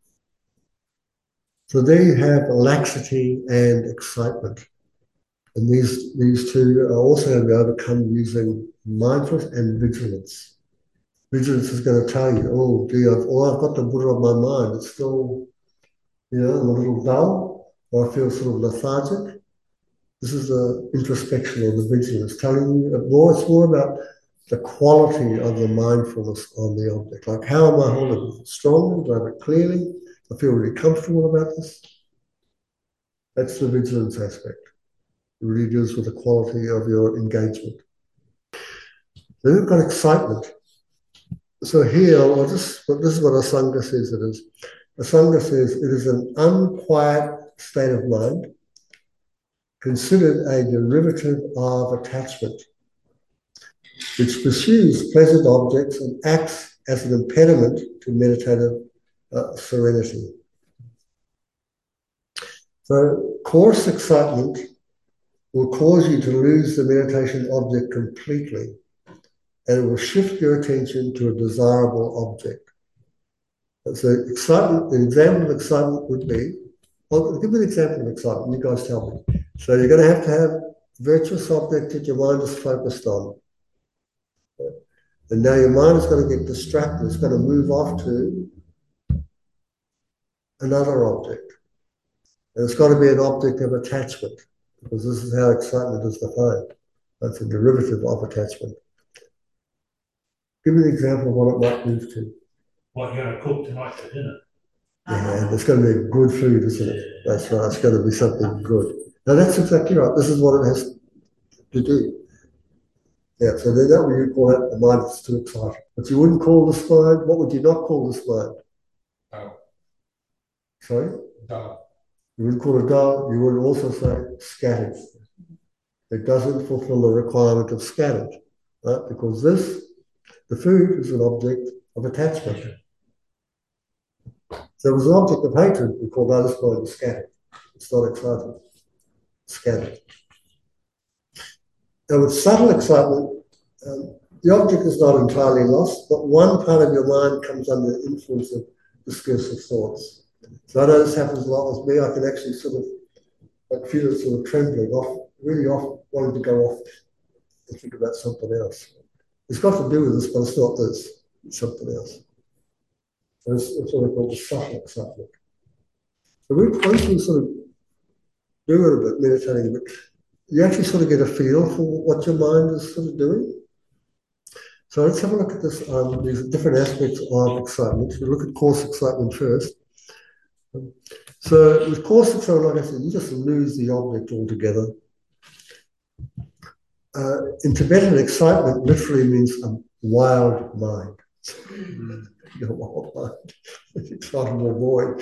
So there you have laxity and excitement. And these, these two are also going to be overcome using mindfulness and vigilance. Vigilance is going to tell you, oh, gee, I've, oh, I've got the Buddha on my mind. It's still, you know, I'm a little dull, or I feel sort of lethargic. This is the introspection or the vigilance telling you more. It's more about the quality of the mindfulness on the object. Like, how am I holding it? Strongly? Do I have it clearly? I feel really comfortable about this. That's the vigilance aspect. It really deals with the quality of your engagement. Then we've got excitement. So here, I'll just, this is what Asanga says it is. Asanga says it is an unquiet state of mind considered a derivative of attachment, which pursues pleasant objects and acts as an impediment to meditative uh, serenity. So coarse excitement will cause you to lose the meditation object completely, and it will shift your attention to a desirable object. So excitement, an example of excitement would be, well, give me an example of excitement, you guys tell me. So you're going to have to have a virtuous object that your mind is focused on. And now your mind is going to get distracted, it's going to move off to another object. And it's got to be an object of attachment, because this is how excitement is defined. That's a derivative of attachment. Give me an example of what it might move to. What you're going to cook tonight for dinner? Yeah, and it's going to be good food, isn't it? That's right, it's going to be something good. Now that's exactly right. This is what it has to do. Yeah, so then that way you call it the mind is too excited. But you wouldn't call this mind, what would you not call this mind? Oh. Sorry? Dull. You wouldn't call it dull, you would also say scattered. It doesn't fulfill the requirement of scattered, right? Because this, the food is an object of attachment. So it was an object of hatred, we call that this mind scattered. It's not excited, it's scattered. Now with subtle excitement, um, the object is not entirely lost, but one part of your mind comes under the influence of discursive thoughts. So I know this happens a lot with me. I can actually sort of like feel it sort of trembling off, really off, wanting to go off and think about something else. It's got to do with this, but it's not this, it's something else. So it's, it's what I call subtle excitement. So we, once you sort of do it a bit, meditating a bit, you actually sort of get a feel for what your mind is sort of doing. So let's have a look at this, um, these different aspects of excitement. We look at coarse excitement first. So with coarse excitement, like I said, you just lose the object altogether. Uh, in Tibetan, excitement literally means a wild mind. Your wild mind, excitable boy.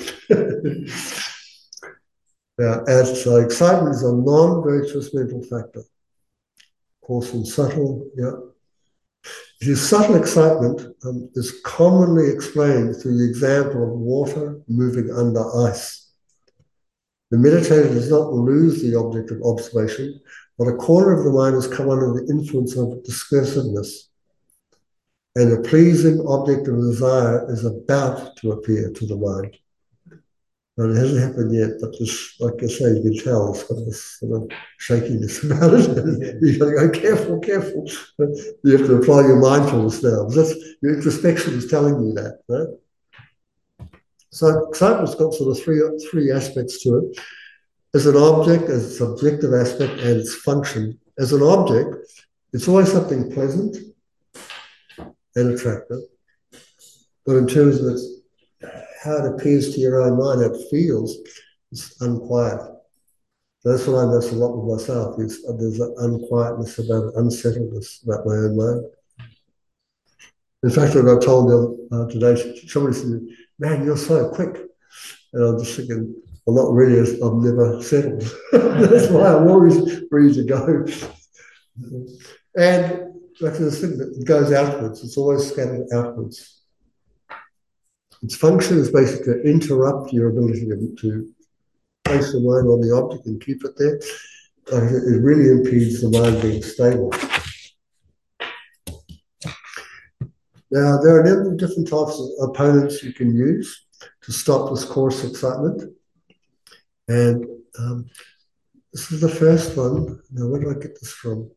Now, as so excitement is a non-virtuous mental factor, coarse and subtle, yeah. This subtle excitement um, is commonly explained through the example of water moving under ice. The meditator does not lose the object of observation, but a corner of the mind has come under the influence of discursiveness, and a pleasing object of desire is about to appear to the mind. But it hasn't happened yet, but this, like I say, you can tell it's got this sort of shakiness about it. You've got to go careful, careful. You have to apply your mindfulness now. That's, your introspection is telling you that, right? So excitement's got sort of three, three aspects to it. As an object, as a subjective aspect, and its function. As an object, it's always something pleasant and attractive. But in terms of its how it appears to your own mind, how it feels, it's unquiet. So that's what I notice a lot with myself, is uh, there's an unquietness about it, unsettledness about my own mind. In fact, when I told them uh, today, somebody said, man, you're so quick. And I'm just thinking, well, not really, I'm never settled. That's why I'm always free to go. And like this thing that goes outwards, it's always scattered outwards. Its function is basically to interrupt your ability to place the mind on the object and keep it there. Uh, it really impedes the mind being stable. Now, there are a number of different types of opponents you can use to stop this coarse excitement. And um, this is the first one. Now, where did I get this from?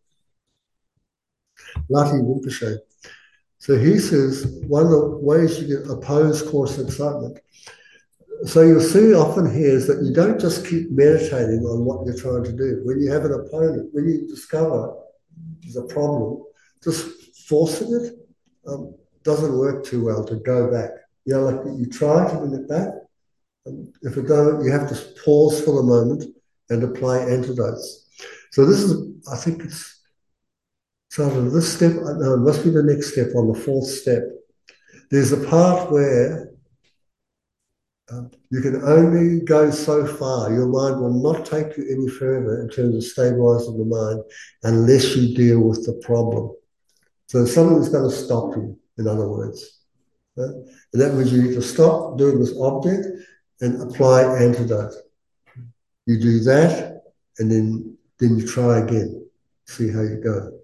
Lati Rinpoche. So he says one of the ways you can oppose coarse excitement. So you'll see often here is that you don't just keep meditating on what you're trying to do. When you have an opponent, when you discover there's a problem, just forcing it um, doesn't work too well to go back. You know, like you try to bring it back. And if it doesn't, you have to pause for the moment and apply antidotes. So this is, I think it's, so this step, no, it must be the next step on the fourth step. There's a part where Um, you can only go so far. Your mind will not take you any further in terms of stabilizing the mind unless you deal with the problem. So something's going to stop you, in other words. Right? And that means you need to stop doing this object and apply antidote. You do that, and then, then you try again, see how you go.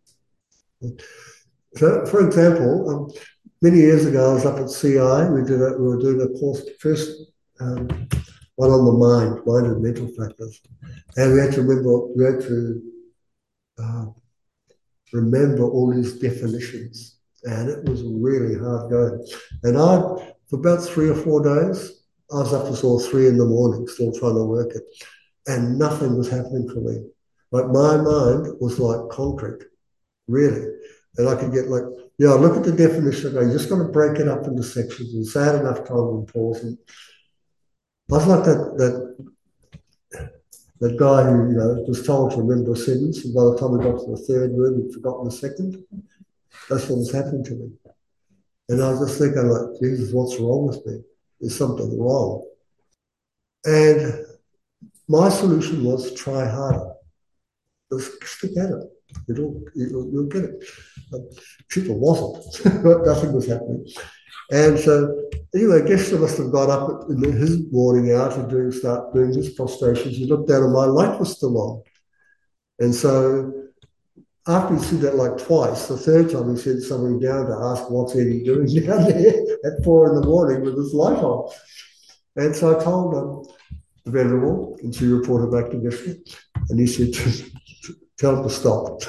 So, for example, um, many years ago, I was up at C I. We did a, we were doing a course, first um, one on the mind, mind and mental factors, and we had to remember, we had to uh, remember all these definitions, and it was really hard going. And I, for about three or four days, I was up to sort of three in the morning, still trying to work it, and nothing was happening for me. Like my mind was like concrete, really. And I could get like, yeah, look at the definition. I just got to break it up into sections and say it enough time and pause. And I was like that that that guy who, you know, was told to remember a sentence, and by the time we got to the third word, he'd forgotten the second. That's what was happening to me. And I was just thinking, like, Jesus, what's wrong with me? There's something wrong. And my solution was try harder. Just stick at it. It'll, it'll, you'll get it. Except it wasn't. Nothing was happening. And so, anyway, Gessler must have got up in his morning hour to do, start doing his prostrations. He looked down and my light was still on. And so, after he said that like twice, the third time he sent somebody down to ask what's Eddie doing down there at four in the morning with his light on. And so I told him, the Venerable, and she reported back to Gessler, and he said, tell him to stop.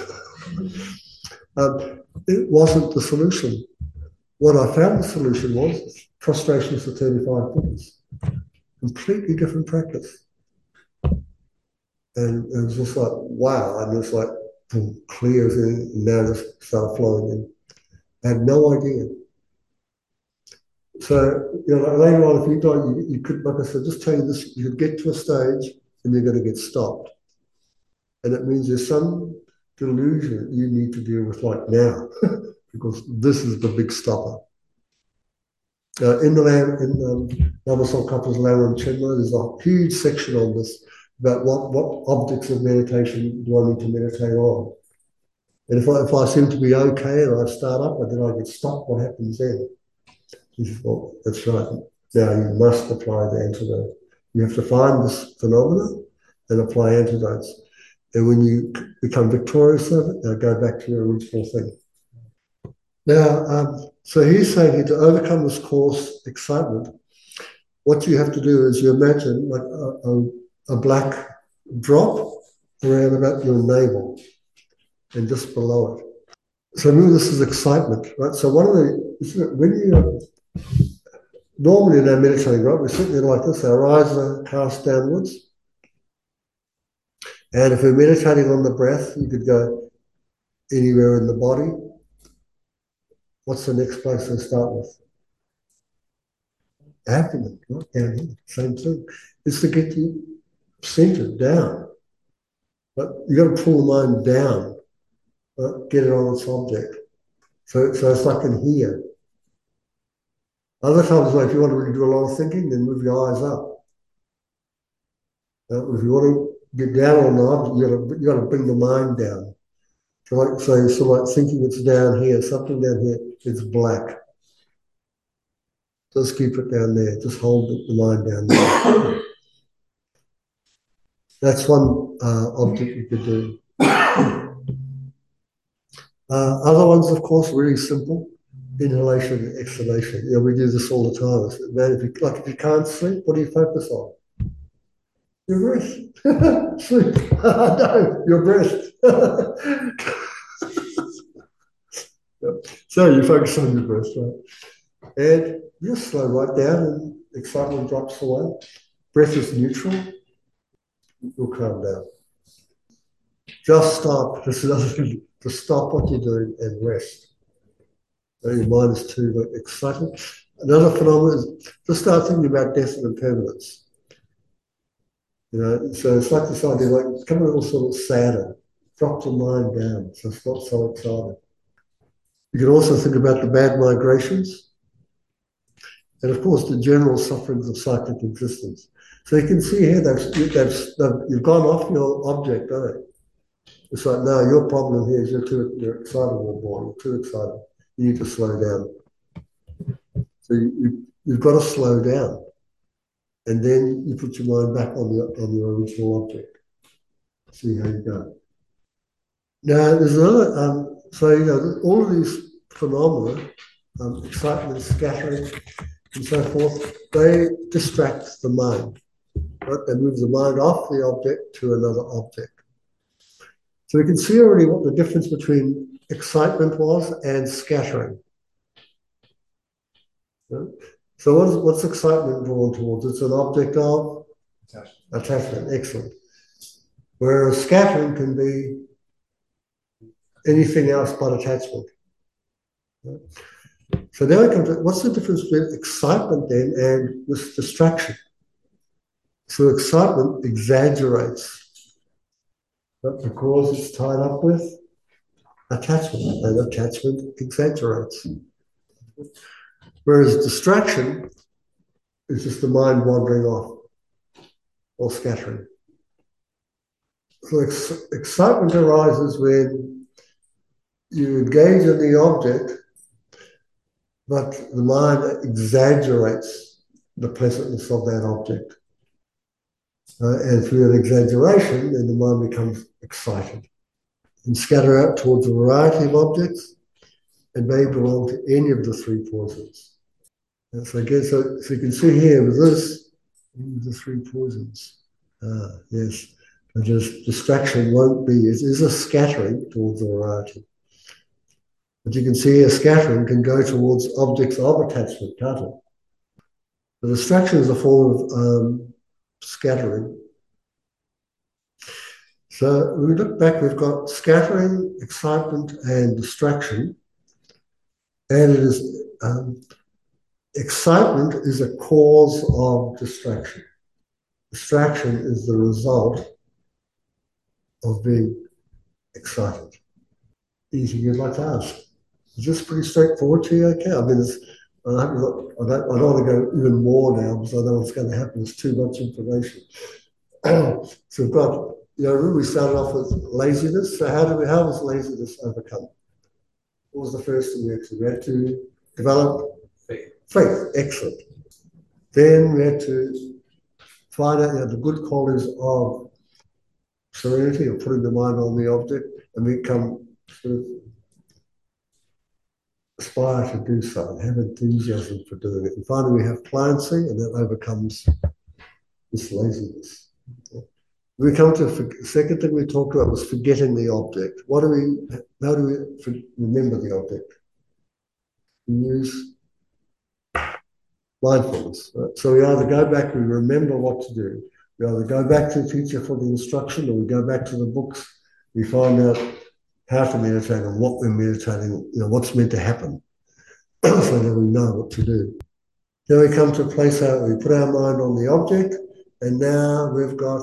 um, it wasn't the solution. What I found the solution was prostrations for thirty-five minutes. Completely different practice. And it was just like, wow, and it's like boom, clear as in, and now just started flowing in. I had no idea. So, you know, later on, if you die, you, you could, like I said, just tell you this, you could get to a stage and you're going to get stopped. And it means there's some delusion you need to deal with like now, because this is the big stopper. Uh, in the land, in um, Lama Tsongkhapa's Lamrim Chenmo, there's a huge section on this about what, what objects of meditation do I need to meditate on. And if I, if I seem to be okay and I start up and then I get stopped, what happens then? He says, well, that's right. Now you must apply the antidote. You have to find this phenomena and apply antidotes. And when you become victorious of it, now go back to your original thing. Now, um, so he's saying here to overcome this coarse excitement, what you have to do is you imagine like a, a, a black drop around about your navel and just below it. So remember, this is excitement, right? So one of the, when you, normally in our meditating, right, we're sitting there like this, our eyes are cast downwards. And if we're meditating on the breath, you could go anywhere in the body. What's the next place to start with? Abdomen, right down here, same thing. It's to get you centered down. But you got to pull the mind down, right? Get it on its object. So, so it's like in here. Other times, like if you want to really do a lot of thinking, then move your eyes up. Uh, if you want to get down on the object, you got to you got to bring the mind down. So, like so, so like thinking it's down here, something down here, it's black. Just keep it down there. Just hold the mind down there. That's one uh, object you could do. Uh, other ones, of course, really simple. Inhalation and exhalation. You know, we do this all the time. It's, man, if you, like if you can't sleep, what do you focus on? Your breath. Sleep. No, your breath. So you focus on your breath, right? And you just slow right down and excitement drops away. Breath is neutral. You'll calm down. Just stop. This is another thing. To stop what you're doing and rest. Your mind is too like, excited. Another phenomenon is just start thinking about death and impermanence. You know, so it's like this idea, like it's become a little sort of sadder. Drop your mind down, so it's not so exciting. You can also think about the bad migrations. and of course the general sufferings of cyclic existence. So you can see here that you've gone off your object, don't you? It's like, no, your problem here is you're too you're excitable, boy. You're too excited. You need to slow down. So you, you, you've got to slow down. And then you put your mind back on the on your original object. See how you go. Now there's another um, so you know all of these phenomena, um, excitement, scattering, and so forth, they distract the mind. Right? They move the mind off the object to another object. So we can see already what the difference between excitement was and scattering. Right? So what's, what's excitement drawn towards? It's an object of attachment. attachment. Excellent. Whereas scattering can be anything else but attachment. Right? So now we come to what's the difference between excitement then and this distraction? So excitement exaggerates, but because it's tied up with attachment, and attachment exaggerates. Whereas distraction is just the mind wandering off or scattering. So ex excitement arises when you engage in the object, but the mind exaggerates the pleasantness of that object. Uh, and through an exaggeration, then the mind becomes excited and scatter out towards a variety of objects and may belong to any of the three poisons. And so again, so, so you can see here with this, the three poisons. Ah, yes. And just distraction won't be, it is a scattering towards a variety. But you can see a scattering can go towards objects of attachment, can't it? The distraction is a form of um, scattering. So when we look back, we've got scattering, excitement, and distraction. And it is um, excitement is a cause of distraction. Distraction is the result of being excited. Anything you'd like to ask? Is this pretty straightforward to you? Okay. I mean, it's, I, don't, I, don't, I don't want to go even more now because I know what's going to happen. There's too much information. So we've got, you know, remember we started off with laziness. So how do we, how was laziness overcome? What was the first thing we had to do? We had to develop faith. Faith, excellent. Then we had to find out, you know, the good qualities of serenity or putting the mind on the object, and we come sort of aspire to do so and have enthusiasm for doing it. And finally, we have pliancy, and that overcomes this laziness. We come to the second thing we talked about was forgetting the object. What do we? How do we remember the object? We use mindfulness. Right? So we either go back, we remember what to do. We either go back to the teacher for the instruction, or we go back to the books. We find out how to meditate and what we're meditating, you know, what's meant to happen, so that we know what to do. Then we come to a place where we put our mind on the object, and now we've got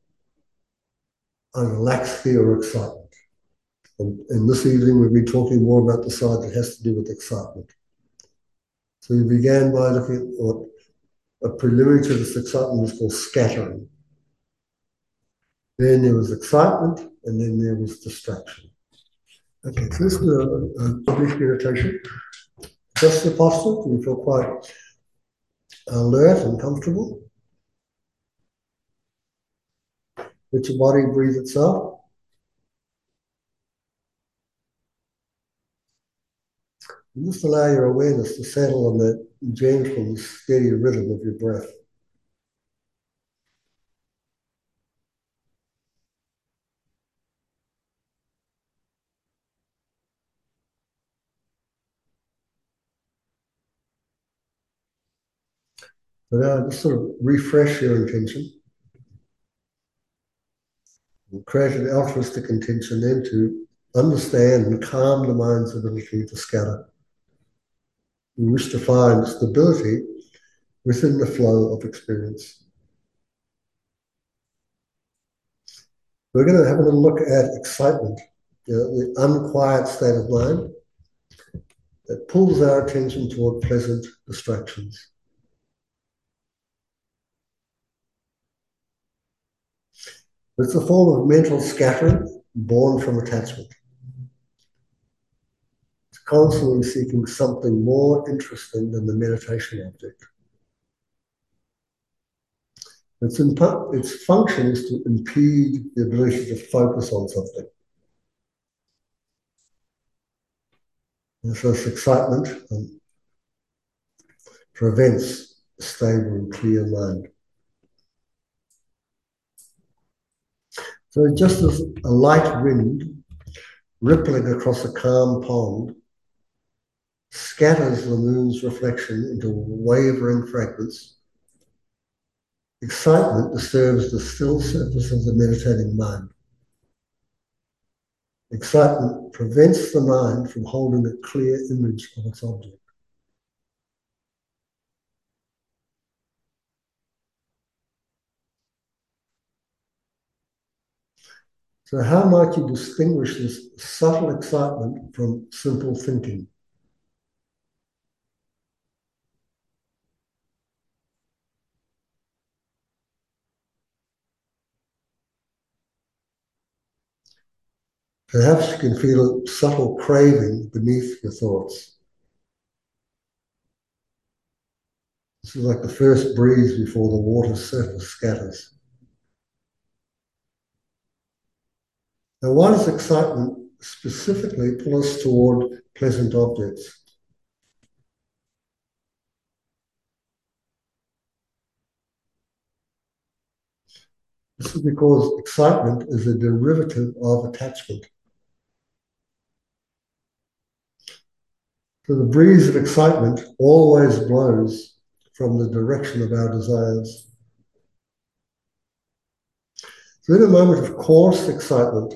a relaxed fear or excitement. And, and this evening we'll be talking more about the side that has to do with excitement. So we began by looking at what a preliminary to this excitement was called scattering. Then there was excitement, and then there was distraction. Okay, so this is a, a brief meditation. Just the posture, do you feel quite alert and comfortable? Let your body breathe itself. And just allow your awareness to settle on that gentle, steady rhythm of your breath. So now just sort of refresh your intention. And create an altruistic intention then to understand and calm the mind's ability to scatter. We wish to find stability within the flow of experience. We're going to have a little look at excitement, you know, the unquiet state of mind that pulls our attention toward pleasant distractions. It's a form of mental scattering born from attachment. It's constantly seeking something more interesting than the meditation object. Its, its function is to impede the ability to focus on something. And so this excitement um, prevents a stable and clear mind. So just as a light wind rippling across a calm pond scatters the moon's reflection into wavering fragments, excitement disturbs the still surface of the meditating mind. Excitement prevents the mind from holding a clear image of its object. So how might you distinguish this subtle excitement from simple thinking? Perhaps you can feel a subtle craving beneath your thoughts. This is like the first breeze before the water's surface scatters. Now, why does excitement specifically pull us toward pleasant objects? This is because excitement is a derivative of attachment. So the breeze of excitement always blows from the direction of our desires. So in a moment of coarse excitement,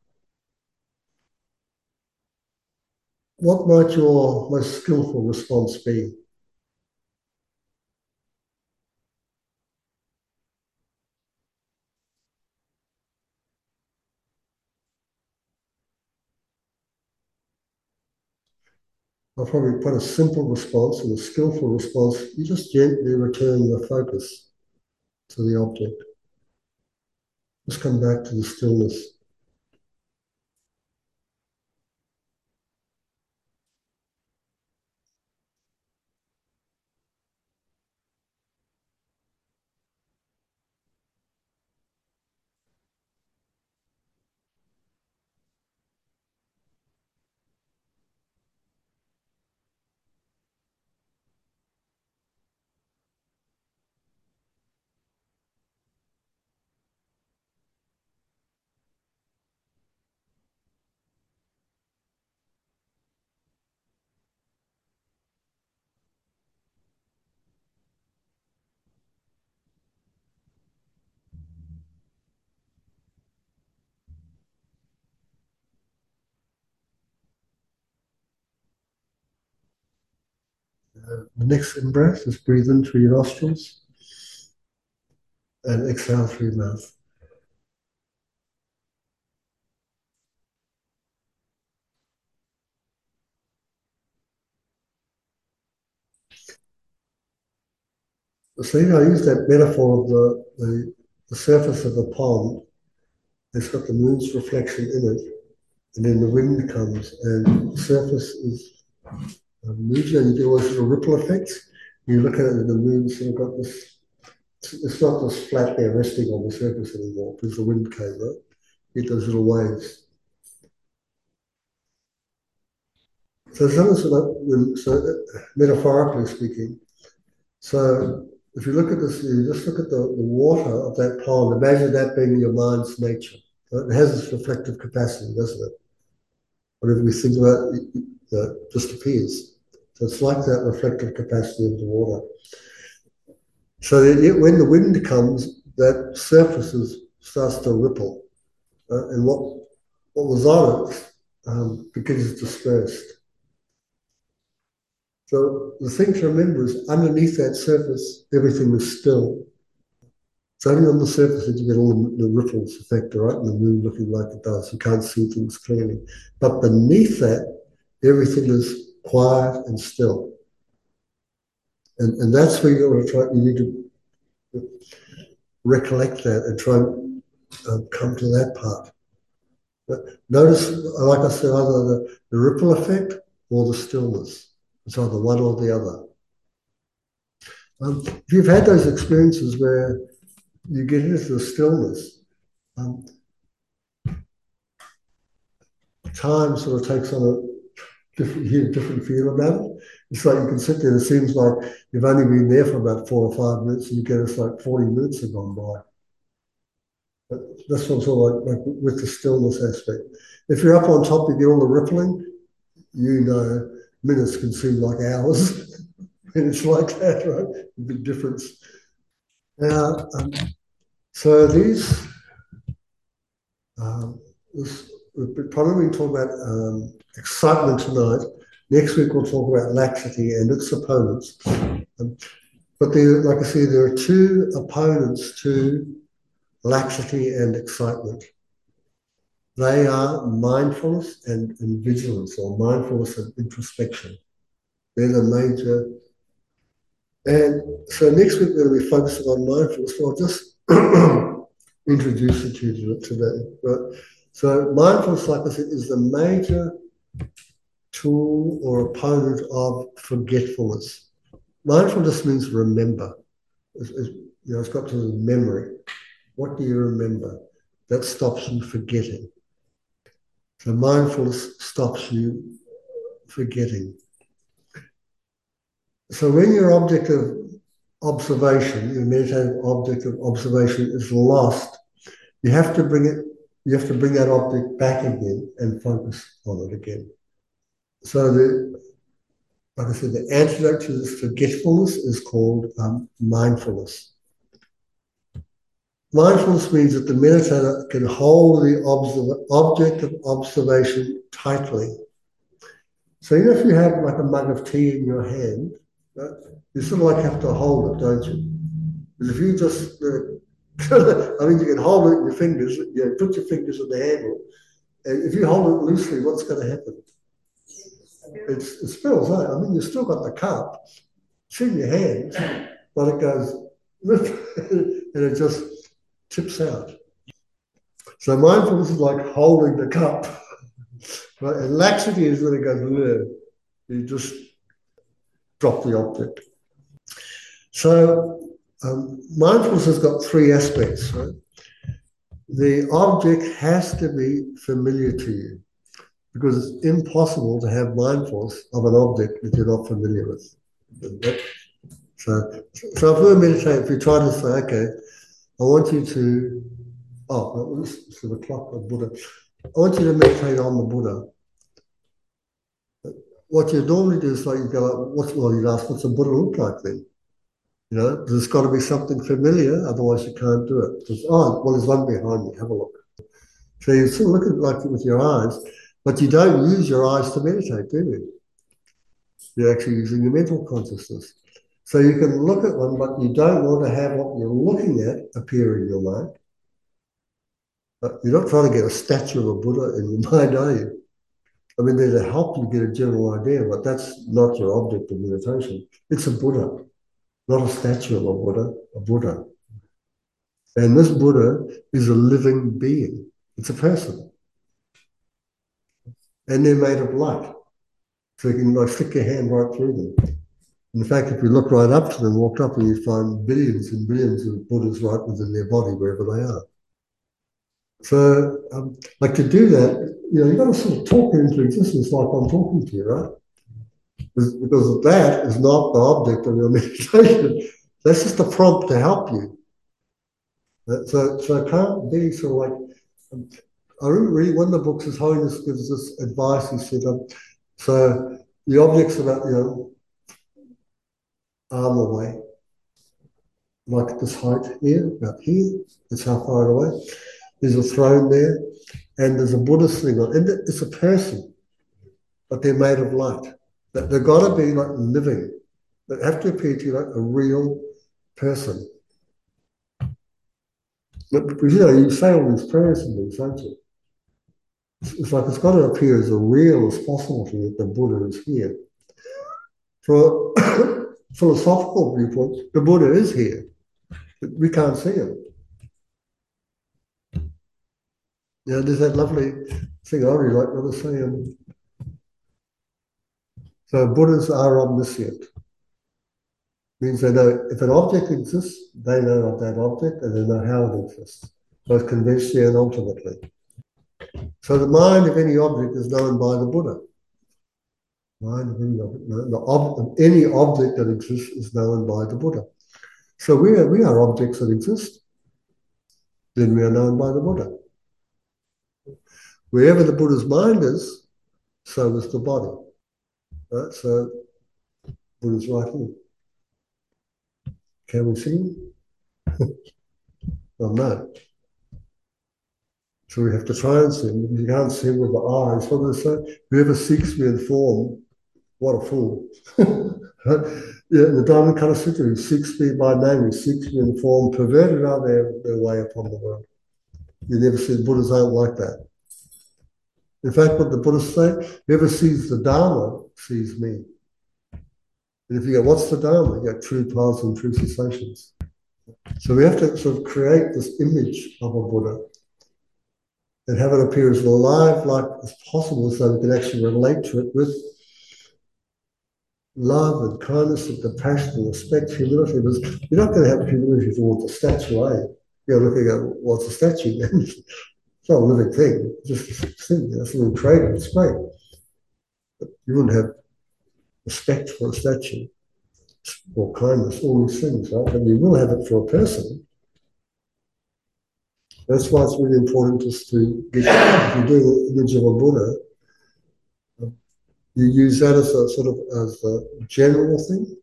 what might your most skillful response be? I'll probably put a simple response and a skillful response. You just gently return your focus to the object. Just come back to the stillness. Uh, the next in-breath is breathe in through your nostrils and exhale through your mouth. So you know, I use that metaphor of the, the, the surface of the pond. It's got the moon's reflection in it, and then the wind comes, and the surface is uh, moves, and you get all those little ripple effects. You look at it, and the moon's sort of got this. It's not just flat there resting on the surface anymore because the wind came up. You get those little waves. So something like, so uh, metaphorically speaking, so if you look at this, you just look at the, the water of that pond, imagine that being your mind's nature. It has this reflective capacity, doesn't it? Whatever we think about, it, it just appears. So it's like that reflective capacity of the water. So that when the wind comes, that surface is, starts to ripple. Uh, and what, what was on it um, becomes dispersed. So the thing to remember is underneath that surface, everything is still. It's only on the surface that you get all the, the ripples effect, right? And the moon looking like it does. You can't see things clearly. But beneath that, everything is quiet and still. And, and that's where you got to try, you need to recollect that and try and um, come to that part. But notice, like I said, either the, the ripple effect or the stillness. It's either one or the other. Um, if you've had those experiences where you get into the stillness, um, time sort of takes on a different, you get a different feel about it. It's like you can sit there and it seems like you've only been there for about four or five minutes and you get it's like forty minutes have gone by. But that's what's all like, like with the stillness aspect. If you're up on top, you get all the rippling, you know, minutes can seem like hours. And it's like that, right? A big difference. Now, um, so these, um, this, we've probably been talking about um, excitement tonight. Next week we'll talk about laxity and its opponents. Um, but there, like I said, there are two opponents to laxity and excitement. They are mindfulness and, and vigilance, or mindfulness and introspection. They're the major. And so next week we're going to be focusing on mindfulness. So I'll just introduce it to you today. Right? So mindfulness, like I said, is the major tool or opponent of forgetfulness. Mindfulness means remember. It's, it's, you know, it's got to do with memory. What do you remember? That stops you forgetting. So mindfulness stops you forgetting. So when your object of observation, your meditative object of observation is lost, you have to bring it, you have to bring that object back again and focus on it again. So the, like I said, the antidote to this forgetfulness is called um, mindfulness. Mindfulness means that the meditator can hold the observ- object of observation tightly. So you know if you have like a mug of tea in your hand, right, you sort of like have to hold it, don't you? Because if you just, uh, I mean, you can hold it in your fingers, you know, put your fingers on the handle, and if you hold it loosely, what's going to happen? It's, it spills out. I mean, you've still got the cup, it's in your hands, but it goes, and it just tips out. So mindfulness is like holding the cup. Right? And laxity is when it goes, bleh. You just drop the object. So um, mindfulness has got three aspects. Right? The object has to be familiar to you because it's impossible to have mindfulness of an object that you're not familiar with. So, so if we meditate, if we try to say, okay, I want you to, oh, this is the clock of Buddha. I want you to meditate on the Buddha. What you normally do is like you go, what's, well, you'd ask, what's the Buddha look like then? You know, there's got to be something familiar, otherwise you can't do it. Because, oh, well, there's one behind you, have a look. So you sort of look at it like with your eyes, but you don't use your eyes to meditate, do you? You're actually using your mental consciousness. So you can look at one, but you don't want to have what you're looking at appear in your mind. But you're not trying to get a statue of a Buddha in your mind, are you? I mean, they're to help you get a general idea, but that's not your object of meditation. It's a Buddha, not a statue of a Buddha, a Buddha. And this Buddha is a living being. It's a person. And they're made of light. So you can like stick your hand right through them. In fact, if you look right up to them, walk up and you find billions and billions of Buddhas right within their body, wherever they are. So, um, like to do that, you know, you've got to sort of talk into existence like I'm talking to you, right? Because, because that is not the object of your meditation. That's just a prompt to help you. So, so it can't be sort of like, um, I remember reading one of the books, His Holiness gives this advice. He said, um, so the object's about, you know, arm away, like this height here, about here, that's how far away. There's a throne there, and there's a Buddha sitting on it. And it's a person, but they're made of light. They've got to be like living. They have to appear to you like a real person. But, because, you know, you say all these prayers and things, don't you? It's, it's like it's got to appear as real as possible to you that the Buddha is here. From a philosophical viewpoint, the Buddha is here. We can't see him. You know, there's that lovely thing I really like what they say. Um, so Buddhas are omniscient. Means they know if an object exists, they know of that object and they know how it exists, both conventionally and ultimately. So the mind of any object is known by the Buddha. Mind of any object, the ob, any object that exists is known by the Buddha. So we are, we are objects that exist. Then we are known by the Buddha. Wherever the Buddha's mind is, so is the body. Right? So Buddha's right here. Can we see him? Well, no. So we have to try and see him. You can't see him with the eyes. What they say? Whoever seeks me in form, what a fool. Yeah, the Dhammakaya Sutta, he seeks me by name, he seeks me in form, perverted are their, their way upon the world. You never see Buddhas aren't like that. In fact, what the Buddhists say, whoever sees the Dharma sees me. And if you go, what's the Dharma? You get true paths and true cessations. So we have to sort of create this image of a Buddha and have it appear as live-like as possible so we can actually relate to it with love and kindness and compassion and respect, humility. Because you're not going to have humility towards a statue, eh? You're looking at what's a statue. It's not a living thing, it's just a thing. It's a little trade, it's great. But you wouldn't have respect for a statue or kindness, all these things, right? And you will have it for a person. That's why it's really important just to get, if you're doing an image of a Buddha, you use that as a sort of as a general thing.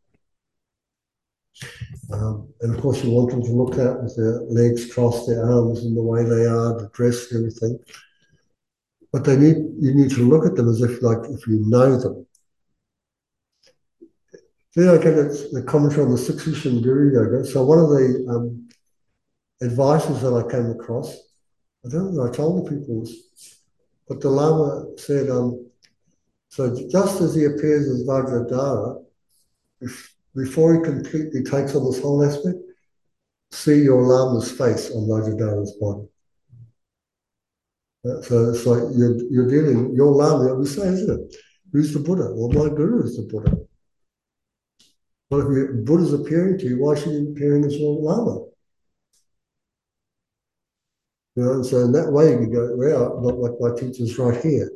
Um, and of course you want them to look out with their legs crossed, their arms in the way they are, the dress and everything. But they need you need to look at them as if like if you know them. Then I get the commentary on the Six Ishan Guru Yoga. So one of the um, advices that I came across, I don't know, I told the people this, but the Lama said, um, so just as he appears as Vajradhara, before he completely takes on this whole aspect, see your Lama's face on Vajradhara's body. Uh, so it's like you're, you're dealing, your Lama, we say, isn't it? Who's the Buddha? Well, my Guru is the Buddha. Well, if your Buddha's appearing to you, why should he be appearing as your Lama? You know, and so in that way you can go, well, not like my teacher's right here.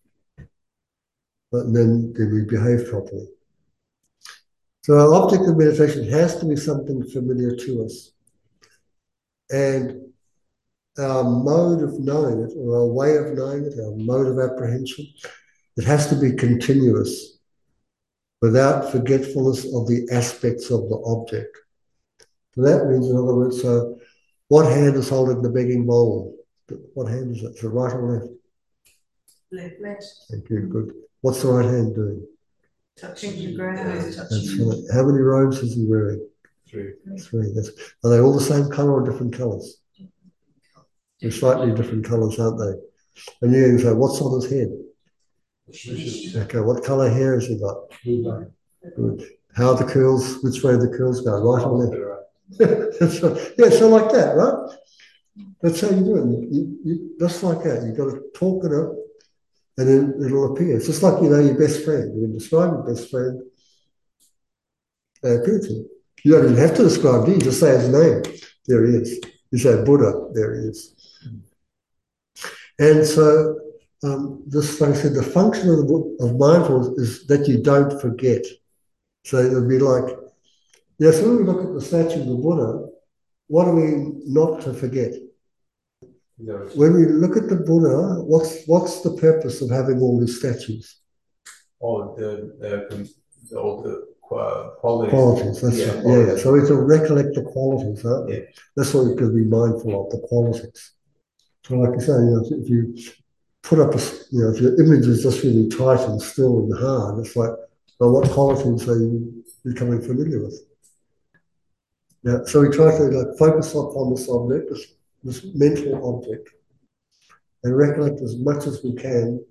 But then, then we behave properly. So our object of meditation has to be something familiar to us. And our mode of knowing it, or our way of knowing it, our mode of apprehension, it has to be continuous, without forgetfulness of the aspects of the object. So that means, in other words, uh, what hand is holding the begging bowl? What hand is it? Is it right or left? Left, left. Thank you, good. What's the right hand doing? Touching the ground. That's right. How many robes is he wearing? Three. Three. That's, are they all the same colour or different colours? They're slightly different colours, aren't they? And you can say, what's on his head? Okay, what colour hair has he got? Good. How are the curls, which way the curls go, right or left? That's right. Yeah, so like that, right? That's how you do it. You, you, just like that. You've got to talk it up and then it'll appear. It's just like you know your best friend. You can describe your best friend. They appear to you. You don't even have to describe him, just say his name. There he is. You say Buddha, there he is. And so um, this, like I said, the function of, the, of mindfulness is that you don't forget. So it would be like, yes, when we look at the statue of the Buddha, what are we not to forget? No. When we look at the Buddha, what's what's the purpose of having all these statues? All the, the, the all the uh, qualities. Qualities, that's yeah, right. qualities. Yeah, yeah. So we can recollect the qualities, huh? Yeah. That's what we can be mindful of, the qualities. So like you say, you know, if you put up a, you know, if your image is just really tight and still and hard, it's like, well, what qualities are you becoming familiar with? Yeah, so we try to like focus upon this object, this, this mental object, and recollect as much as we can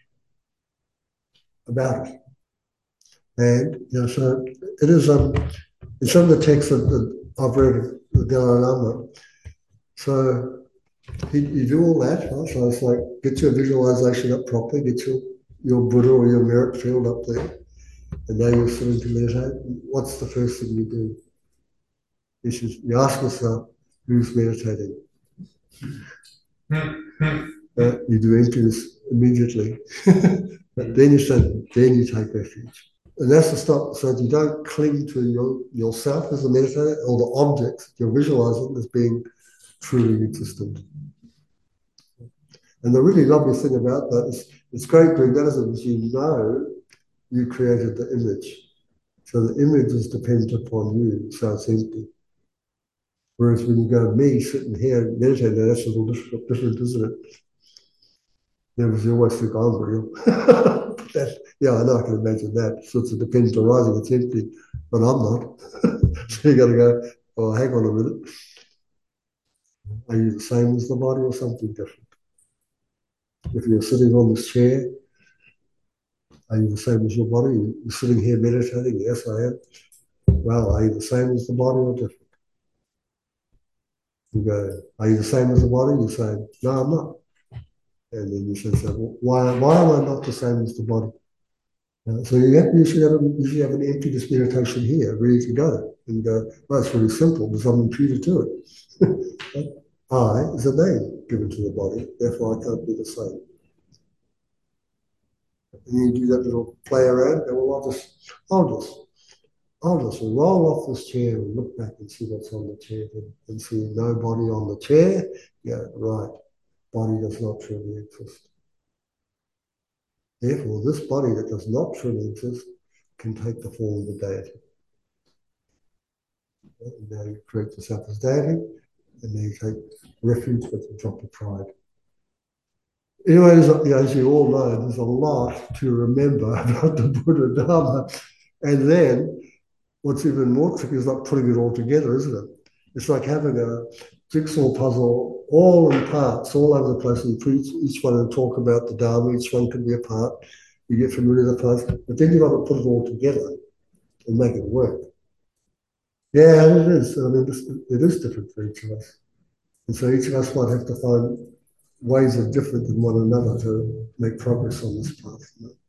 about it. And you know, so it is um in some of the texts that, that I've read of the Dalai Lama. So You, you do all that, right? So it's like get your visualization up properly, get your, your Buddha or your merit field up there, and now you're sitting to meditate. What's the first thing you do? You should you ask yourself, who's meditating? uh, you do emptiness immediately. But then you say, then you take refuge. And that's the stop. So that you don't cling to your yourself as a meditator or the object you're visualizing as being truly existent. And the really lovely thing about that is it's great doing that is you know you created the image. So the image is dependent upon you, so it's empty. Whereas when you go, me sitting here meditating, that's a little different, different isn't it? Yeah, because you always think I'm real. That's, yeah, I know, I can imagine that. So it's a dependent arising, it's empty, but I'm not. So you got to go, oh, hang on a minute. Are you the same as the body or something different? If you're sitting on this chair, are you the same as your body? You're sitting here meditating, yes, I am. Well, are you the same as the body or different? You go, are you the same as the body? You say, no, I'm not. And then you should say, well, why, why am I not the same as the body? Uh, so you, have, you, should have a, you should have an emptiness meditation here, ready to go. And you go, well, it's really simple. There's something imputed to it. I is a name given to the body, therefore I can't be the same. And you do that little play around, and well, I'll just, I'll just, I'll just roll off this chair and look back and see what's on the chair and, and see no body on the chair. Yeah, right. Body does not truly exist. Therefore, this body that does not truly exist can take the form of a deity. And now you create yourself as deity, and then you take refuge with a drop of pride. Anyway, as you all know, there's a lot to remember about the Buddha Dharma. And then what's even more tricky is like putting it all together, isn't it? It's like having a jigsaw puzzle all in parts, all over the place. And you put each, each one and talk about the Dharma, each one can be a part. You get familiar with the parts, but then you've got to put it all together and make it work. Yeah, it is. I mean, it is different for each of us. And so each of us might have to find ways of different than one another to make progress on this path.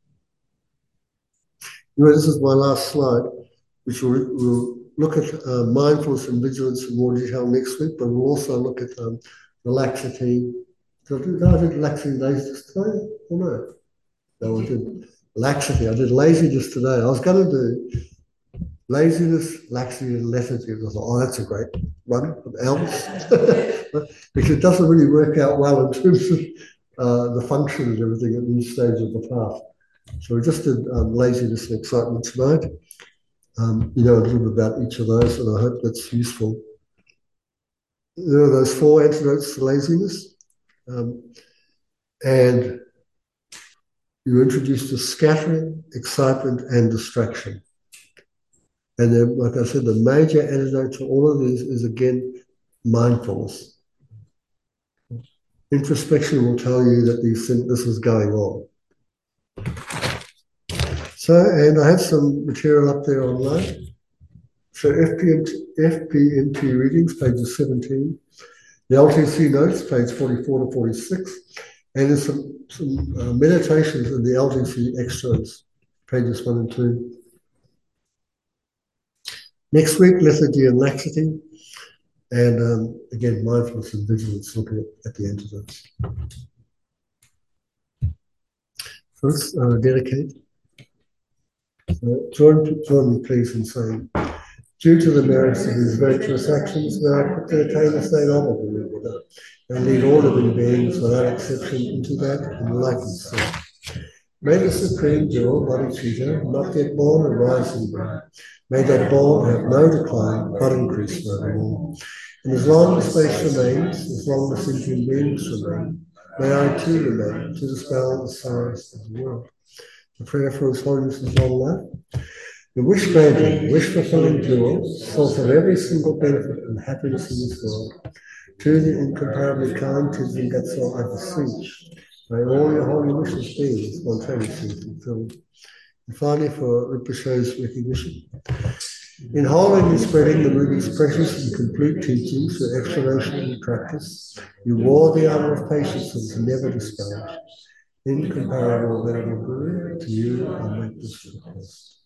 Anyway, this is my last slide, which will, will look at uh, mindfulness and vigilance in more detail next week, but we'll also look at um, laxity. Did I do, no, I did laxity laziness today? Or no? No, I did laxity. I did laziness today. I was going to do laziness, laxity, and lethargy. I thought, oh, that's a great one from Elms. Because it doesn't really work out well in terms of uh, the function and everything at each stage of the path. So we just did um, laziness and excitement tonight. Um, you know a little bit about each of those, and I hope that's useful. There are those four antidotes to laziness. Um, and you introduce the scattering, excitement, and distraction. And then, like I said, the major antidote to all of these is, again, mindfulness. Introspection will tell you that these think this is going on. So, and I have some material up there online. So F P M T readings, pages seventeen. The L T C notes, page forty-four to forty-six. And there's some, some uh, meditations in the L T C extras, pages one and two. Next week, lethargy and laxity. And um, again, mindfulness and vigilance, looking at, at the antidotes. First, uh, dedicate. Uh, join, join me, please, in saying, due to the merits of these virtuous actions, may I quickly attain the state of the Buddha and lead all living beings without exception into that enlightened state. May the Supreme Jewel, Bodhicitta, not get born and rise in brain. May that born have no decline, but increase furthermore. And as long as space remains, as long as sentient beings remain, may I too remain to dispel the sorrows of the world. The prayer for His Holiness's long life. The wish granting, wish fulfilling jewel, source of every single benefit and happiness in this world. To the incomparably kind Tenzin Gyatso I beseech, may all your holy wishes be spontaneously fulfilled. And finally, for Rinpoche's recognition, In holding and spreading the Buddha's precious and complete teachings through explanation and practice, you wore the armor of patience and was never discouraged. Incomparable venerable Guru, to you I make this request.